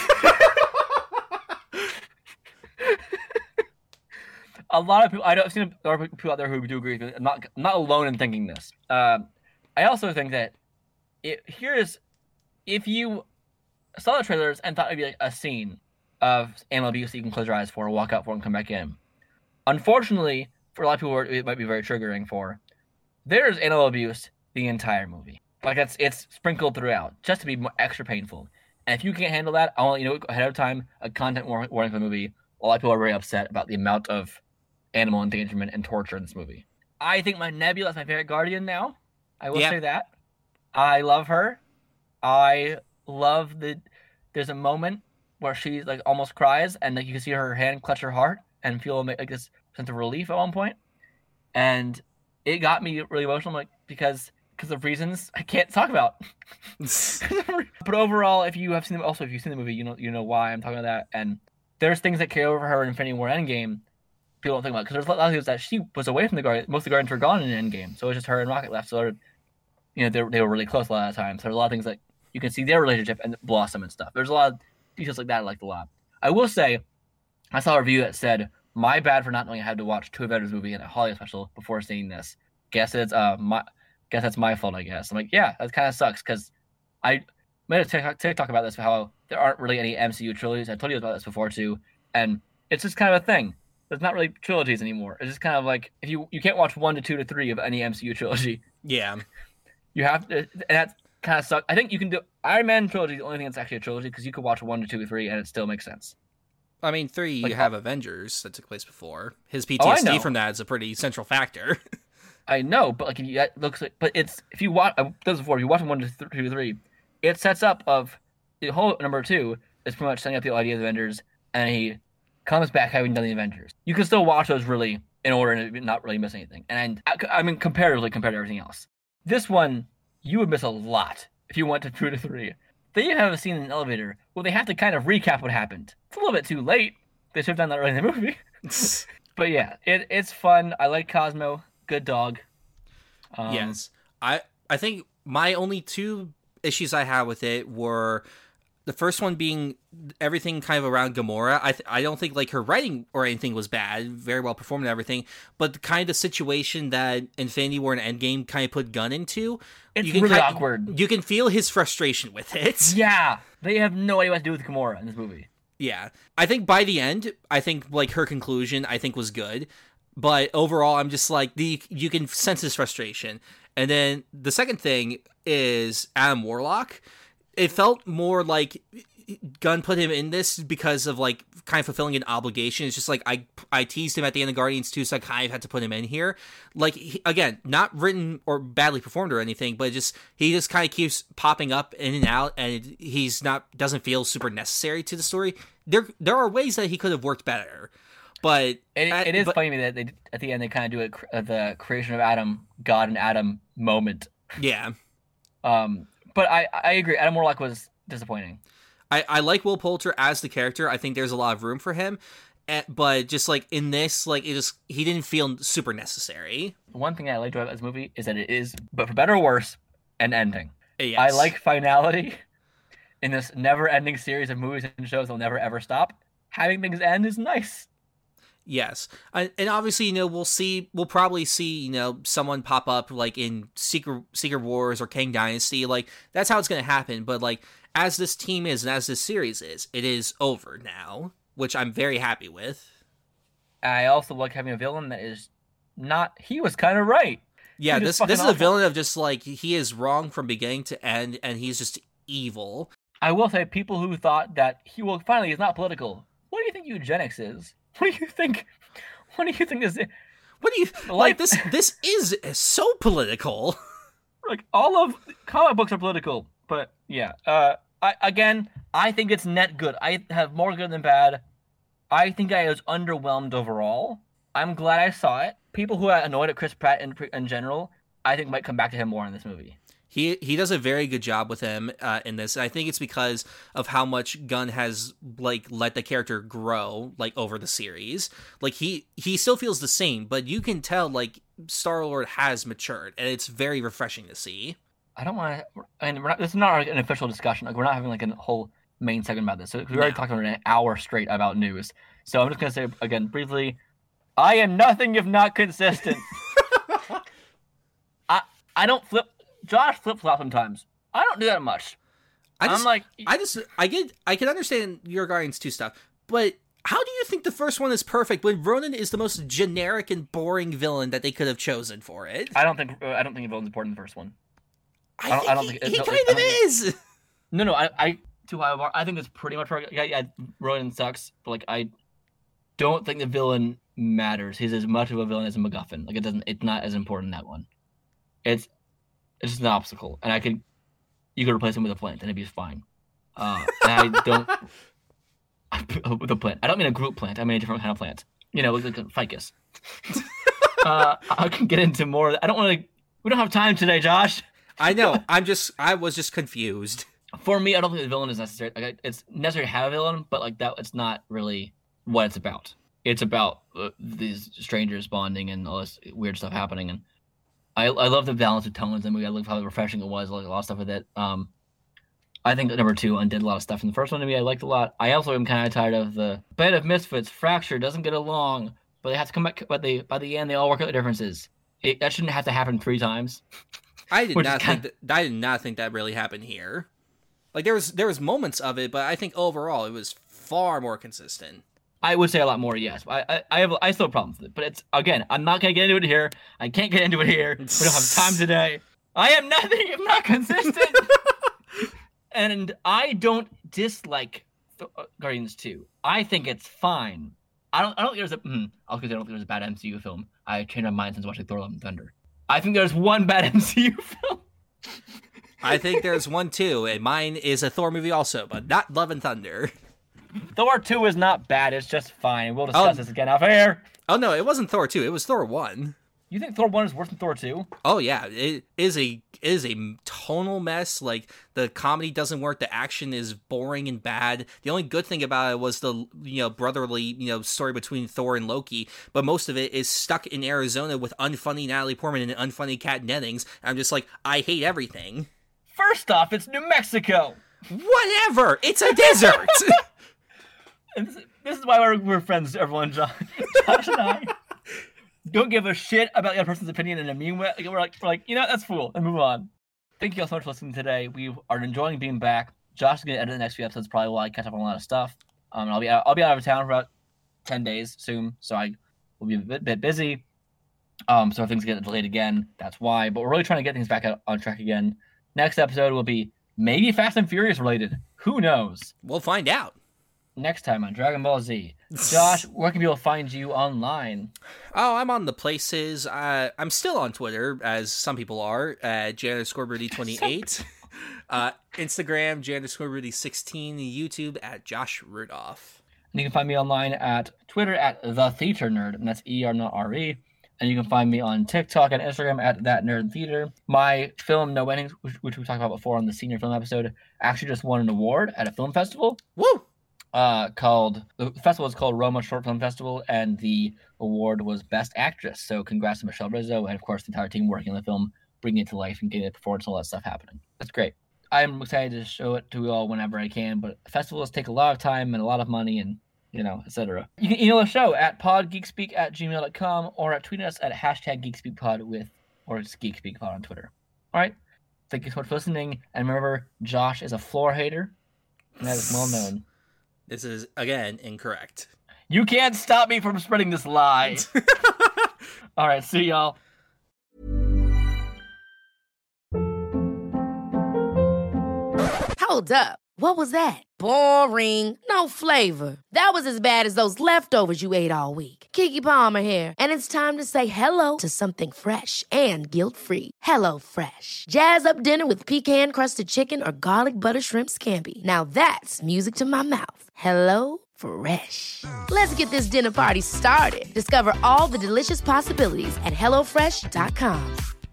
A lot of people. I don't I've seen a lot of people out there who do agree with me. I'm not I'm not alone in thinking this. Um, I also think that it here's if you saw the trailers and thought it'd be like a scene of animal abuse that you can close your eyes for, walk out for, and come back in. Unfortunately, for a lot of people, it might be very triggering for. There's animal abuse the entire movie. Like it's it's sprinkled throughout, just to be more extra painful. And if you can't handle that, I want you know ahead of time a content warning for the movie. A lot of people are very upset about the amount of animal endangerment and torture in this movie. I think my Nebula is my favorite Guardian now. I will yeah. say that. I love her. I love the. There's a moment where she like almost cries, and like you can see her hand clutch her heart and feel like this sense of relief at one point, and it got me really emotional, like because because of reasons I can't talk about. But overall, if you have seen also if you've seen the movie, you know you know why I'm talking about that. And there's things that carry over her in Infinity War Endgame. People don't think about because there's a lot of things that she was away from the Guardians. Most of the Guardians were gone in Endgame, so it was just her and Rocket left. So you know they they were really close a lot of times. So there's a lot of things that you can see their relationship and blossom and stuff. There's a lot of details like that I liked a lot. I will say, I saw a review that said, my bad for not knowing I had to watch two Avengers movie and a Hollywood special before seeing this. Guess it's uh my guess that's my fault, I guess. I'm like, yeah, that kind of sucks because I made a TikTok, TikTok about this, how there aren't really any M C U trilogies. I told you about this before too, and it's just kind of a thing. There's not really trilogies anymore. It's just kind of like if you you can't watch one to two to three of any M C U trilogy. Yeah, you have to, and that's kind of sucks. I think you can do Iron Man trilogy is the only thing that's actually a trilogy because you could watch one to two to three and it still makes sense. I mean, three, like, you have Avengers that took place before. His P T S D oh, from that is a pretty central factor. I know, but like if you that looks like, but it's if you watch uh, those before, if you watch one to th- two to three, it sets up of the whole number two is pretty much setting up the idea of the Avengers, and he comes back having done the Avengers. You can still watch those really in order and not really miss anything. And I, I mean, comparatively compared to everything else, this one you would miss a lot if you went to two to three. They even have a scene in an elevator where they have to kind of recap what happened. It's a little bit too late. They should have done that early in the movie. But yeah, it, it's fun. I like Cosmo. Good dog. Um, yes. I I think my only two issues I had with it were the first one being everything kind of around Gamora. I th- I don't think like her writing or anything was bad, very well performed and everything, but the kind of situation that Infinity War and Endgame kind of put Gunn into, it's you can really kind, awkward. You can feel his frustration with it. Yeah, they have no idea what to do with Gamora in this movie. Yeah, I think by the end, I think like her conclusion, I think was good, but overall, I'm just like the you can sense his frustration. And then the second thing is Adam Warlock. It felt more like Gunn put him in this because of like kind of fulfilling an obligation. It's just like I I teased him at the end of Guardians two, so I kind of had to put him in here. Like he, again, not written or badly performed or anything, but just he just kind of keeps popping up in and out, and he's not doesn't feel super necessary to the story. There there are ways that he could have worked better, but it, it is but, funny to me that they at the end they kind of do it uh, the creation of Adam, God and Adam moment. Yeah. Um. But I, I agree. Adam Warlock was disappointing. I, I like Will Poulter as the character. I think there's a lot of room for him. And, but just like in this, like it just he didn't feel super necessary. One thing I liked about this movie is that it is, but for better or worse, an ending. Yes. I like finality in this never-ending series of movies and shows that'll never ever stop. Having things end is nice. Yes, and, and obviously, you know, we'll see. We'll probably see, you know, someone pop up like in Secret Secret Wars or Kang Dynasty. Like that's how it's going to happen. But like as this team is and as this series is, it is over now, which I'm very happy with. I also like having a villain that is not. He was kind of right. Yeah, this this is awful. a villain of just like he is wrong from beginning to end, and he's just evil. I will say, people who thought that he will finally is not political. What do you think eugenics is? What do you think? What do you think this is? What do you like? like this? This is so political. Like all of comic books are political, but yeah. Uh, I again, I think it's net good. I have more good than bad. I think I was underwhelmed overall. I'm glad I saw it. People who are annoyed at Chris Pratt in in general, I think might come back to him more in this movie. He he does a very good job with him uh, in this. And I think it's because of how much Gunn has like let the character grow like over the series. Like he he still feels the same, but you can tell like Star-Lord has matured, and it's very refreshing to see. I don't want to, and we're not, this is not like an official discussion. Like we're not having like a whole main segment about this. So we already no. talked for an hour straight about news. So I'm just gonna say again briefly, I am nothing if not consistent. I I don't flip. Josh flip flop sometimes. I don't do that much. I just, I'm like, I just, I get, I can understand your Guardians two stuff, but how do you think the first one is perfect when Ronan is the most generic and boring villain that they could have chosen for it? I don't think, uh, I don't think villain's important in the first one. I, I don't, think I don't he, think he kind of is. No, no, I, I too high of a bar. I think it's pretty much perfect. Yeah, yeah, Ronan sucks, but like I don't think the villain matters. He's as much of a villain as a MacGuffin. Like it doesn't, it's not as important in that one. It's. It's just an obstacle, and I could, you could replace him with a plant, and it'd be fine. Uh, and I don't, with a plant. I don't mean a group plant. I mean a different kind of plant. You know, like a ficus. uh, I can get into more. I don't want to. We don't have time today, Josh. I know. I'm just. I was just confused. For me, I don't think the villain is necessary. Like, it's necessary to have a villain, but like that, it's not really what it's about. It's about uh, these strangers bonding and all this weird stuff happening, and. I I love the balance of tones in the movie. I love how refreshing it was. I like a lot of stuff with it. Um, I think number two undid a lot of stuff in the first one to me. I liked a lot. I also am kind of tired of the band of misfits. Fracture doesn't get along, but they have to come back. But they by the end they all work out the differences. It, that shouldn't have to happen three times. I did not think that, I did not think that really happened here. Like there was there was moments of it, but I think overall it was far more consistent. I would say a lot more, yes. I, I, I have I still have problems with it, but it's again, I'm not gonna get into it here. I can't get into it here. We don't have time today. I am nothing if not consistent. And I don't dislike Guardians two. I think it's fine. I don't. I don't think there's a. Mm, I'll say I don't think there's a bad M C U film. I changed my mind since watching Thor: Love and Thunder. I think there's one bad M C U film. I think there's one too, and mine is a Thor movie also, but not Love and Thunder. Thor two is not bad. It's just fine. We'll discuss oh, this again off air. Oh, no, it wasn't Thor two. It was Thor one. You think Thor one is worse than Thor two? Oh, yeah. It is a it is a tonal mess. Like, the comedy doesn't work. The action is boring and bad. The only good thing about it was the, you know, brotherly, you know, story between Thor and Loki. But most of it is stuck in Arizona with unfunny Natalie Portman and unfunny Kat Dennings. I'm just like, I hate everything. First off, it's New Mexico. Whatever. It's a desert. And this, this is why we're, we're friends, everyone. Josh, Josh and I don't give a shit about the other person's opinion in a mean way. We're like, we're like, you know, that's cool, and move on. Thank you all so much for listening today. We are enjoying being back. Josh is gonna edit the next few episodes, probably while I catch up on a lot of stuff. Um, I'll be out, I'll be out of town for about ten days soon, so I will be a bit, bit busy. Um, so if things get delayed again, that's why. But we're really trying to get things back on track again. Next episode will be maybe Fast and Furious related. Who knows? We'll find out. Next time on Dragon Ball Z. Josh, where can people find you online? Oh, I'm on the places. Uh, I'm still on Twitter, as some people are, at J underscore Rudy twenty-eight. uh, Instagram, J underscore Rudy sixteen. YouTube at Josh Rudolph. And you can find me online at Twitter at The Theater Nerd, and that's E R, not R E. And you can find me on TikTok and Instagram at That Nerd Theater. My film, No Endings, which, which we talked about before on the senior film episode, actually just won an award at a film festival. Woo! uh, called the festival is called Roma Short Film Festival, and the award was Best Actress. So congrats to Michelle Rizzo and of course the entire team working on the film, bringing it to life and getting the performance and all that stuff happening. That's great. I'm excited to show it to you all whenever I can, but festivals take a lot of time and a lot of money and, you know, et cetera. You can email the show at podgeekspeak at gmail dot com or at tweet us at hashtag geekspeakpod with, or it's geekspeakpod on Twitter. All right. Thank you so much for listening. And remember, Josh is a floor hater, and that is well known. This is, again, incorrect. You can't stop me from spreading this lie. All right. See y'all. Hold up. What was that? Boring. No flavor. That was as bad as those leftovers you ate all week. Keke Palmer here, and it's time to say hello to something fresh and guilt-free. Hello Fresh. Jazz up dinner with pecan-crusted chicken or garlic butter shrimp scampi. Now that's music to my mouth. Hello Fresh. Let's get this dinner party started. Discover all the delicious possibilities at hello fresh dot com.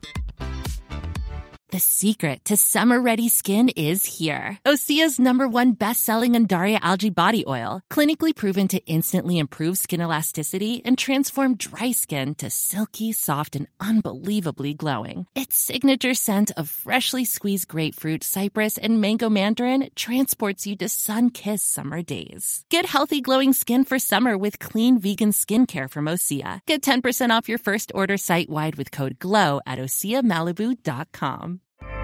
The secret to summer-ready skin is here. Osea's number one best-selling Undaria Algae Body Oil, clinically proven to instantly improve skin elasticity and transform dry skin to silky, soft, and unbelievably glowing. Its signature scent of freshly squeezed grapefruit, cypress, and mango mandarin transports you to sun-kissed summer days. Get healthy, glowing skin for summer with clean, vegan skincare from Osea. Get ten percent off your first order site-wide with code GLOW at osea malibu dot com.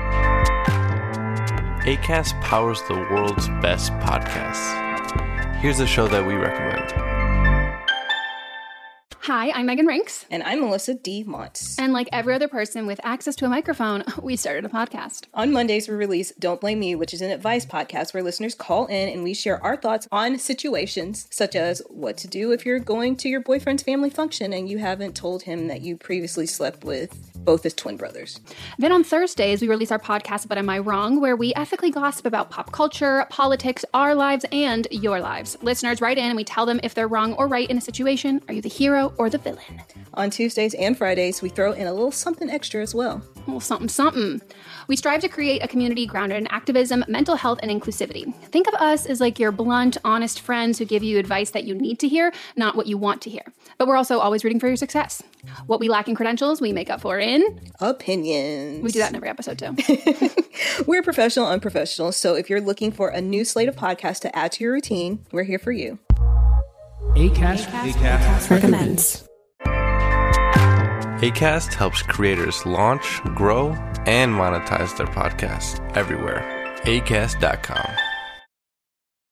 Acast powers the world's best podcasts. Here's a show that we recommend. Hi, I'm Megan Rinks. And I'm Melissa D. Montz. And like every other person with access to a microphone, we started a podcast. On Mondays, we release Don't Blame Me, which is an advice podcast where listeners call in and we share our thoughts on situations such as what to do if you're going to your boyfriend's family function and you haven't told him that you previously slept with both his twin brothers. Then on Thursdays, we release our podcast, But Am I Wrong?, where we ethically gossip about pop culture, politics, our lives, and your lives. Listeners write in and we tell them if they're wrong or right in a situation. Are you the hero or the villain? On Tuesdays and Fridays, we throw in a little something extra as well. A little something, something. We strive to create a community grounded in activism, mental health, and inclusivity. Think of us as like your blunt, honest friends who give you advice that you need to hear, not what you want to hear. But we're also always rooting for your success. What we lack in credentials, we make up for in... opinions. We do that in every episode, too. We're professional, unprofessional, so if you're looking for a new slate of podcasts to add to your routine, we're here for you. Acast, Acast, Acast recommends. Acast helps creators launch, grow, and monetize their podcasts everywhere. acast dot com.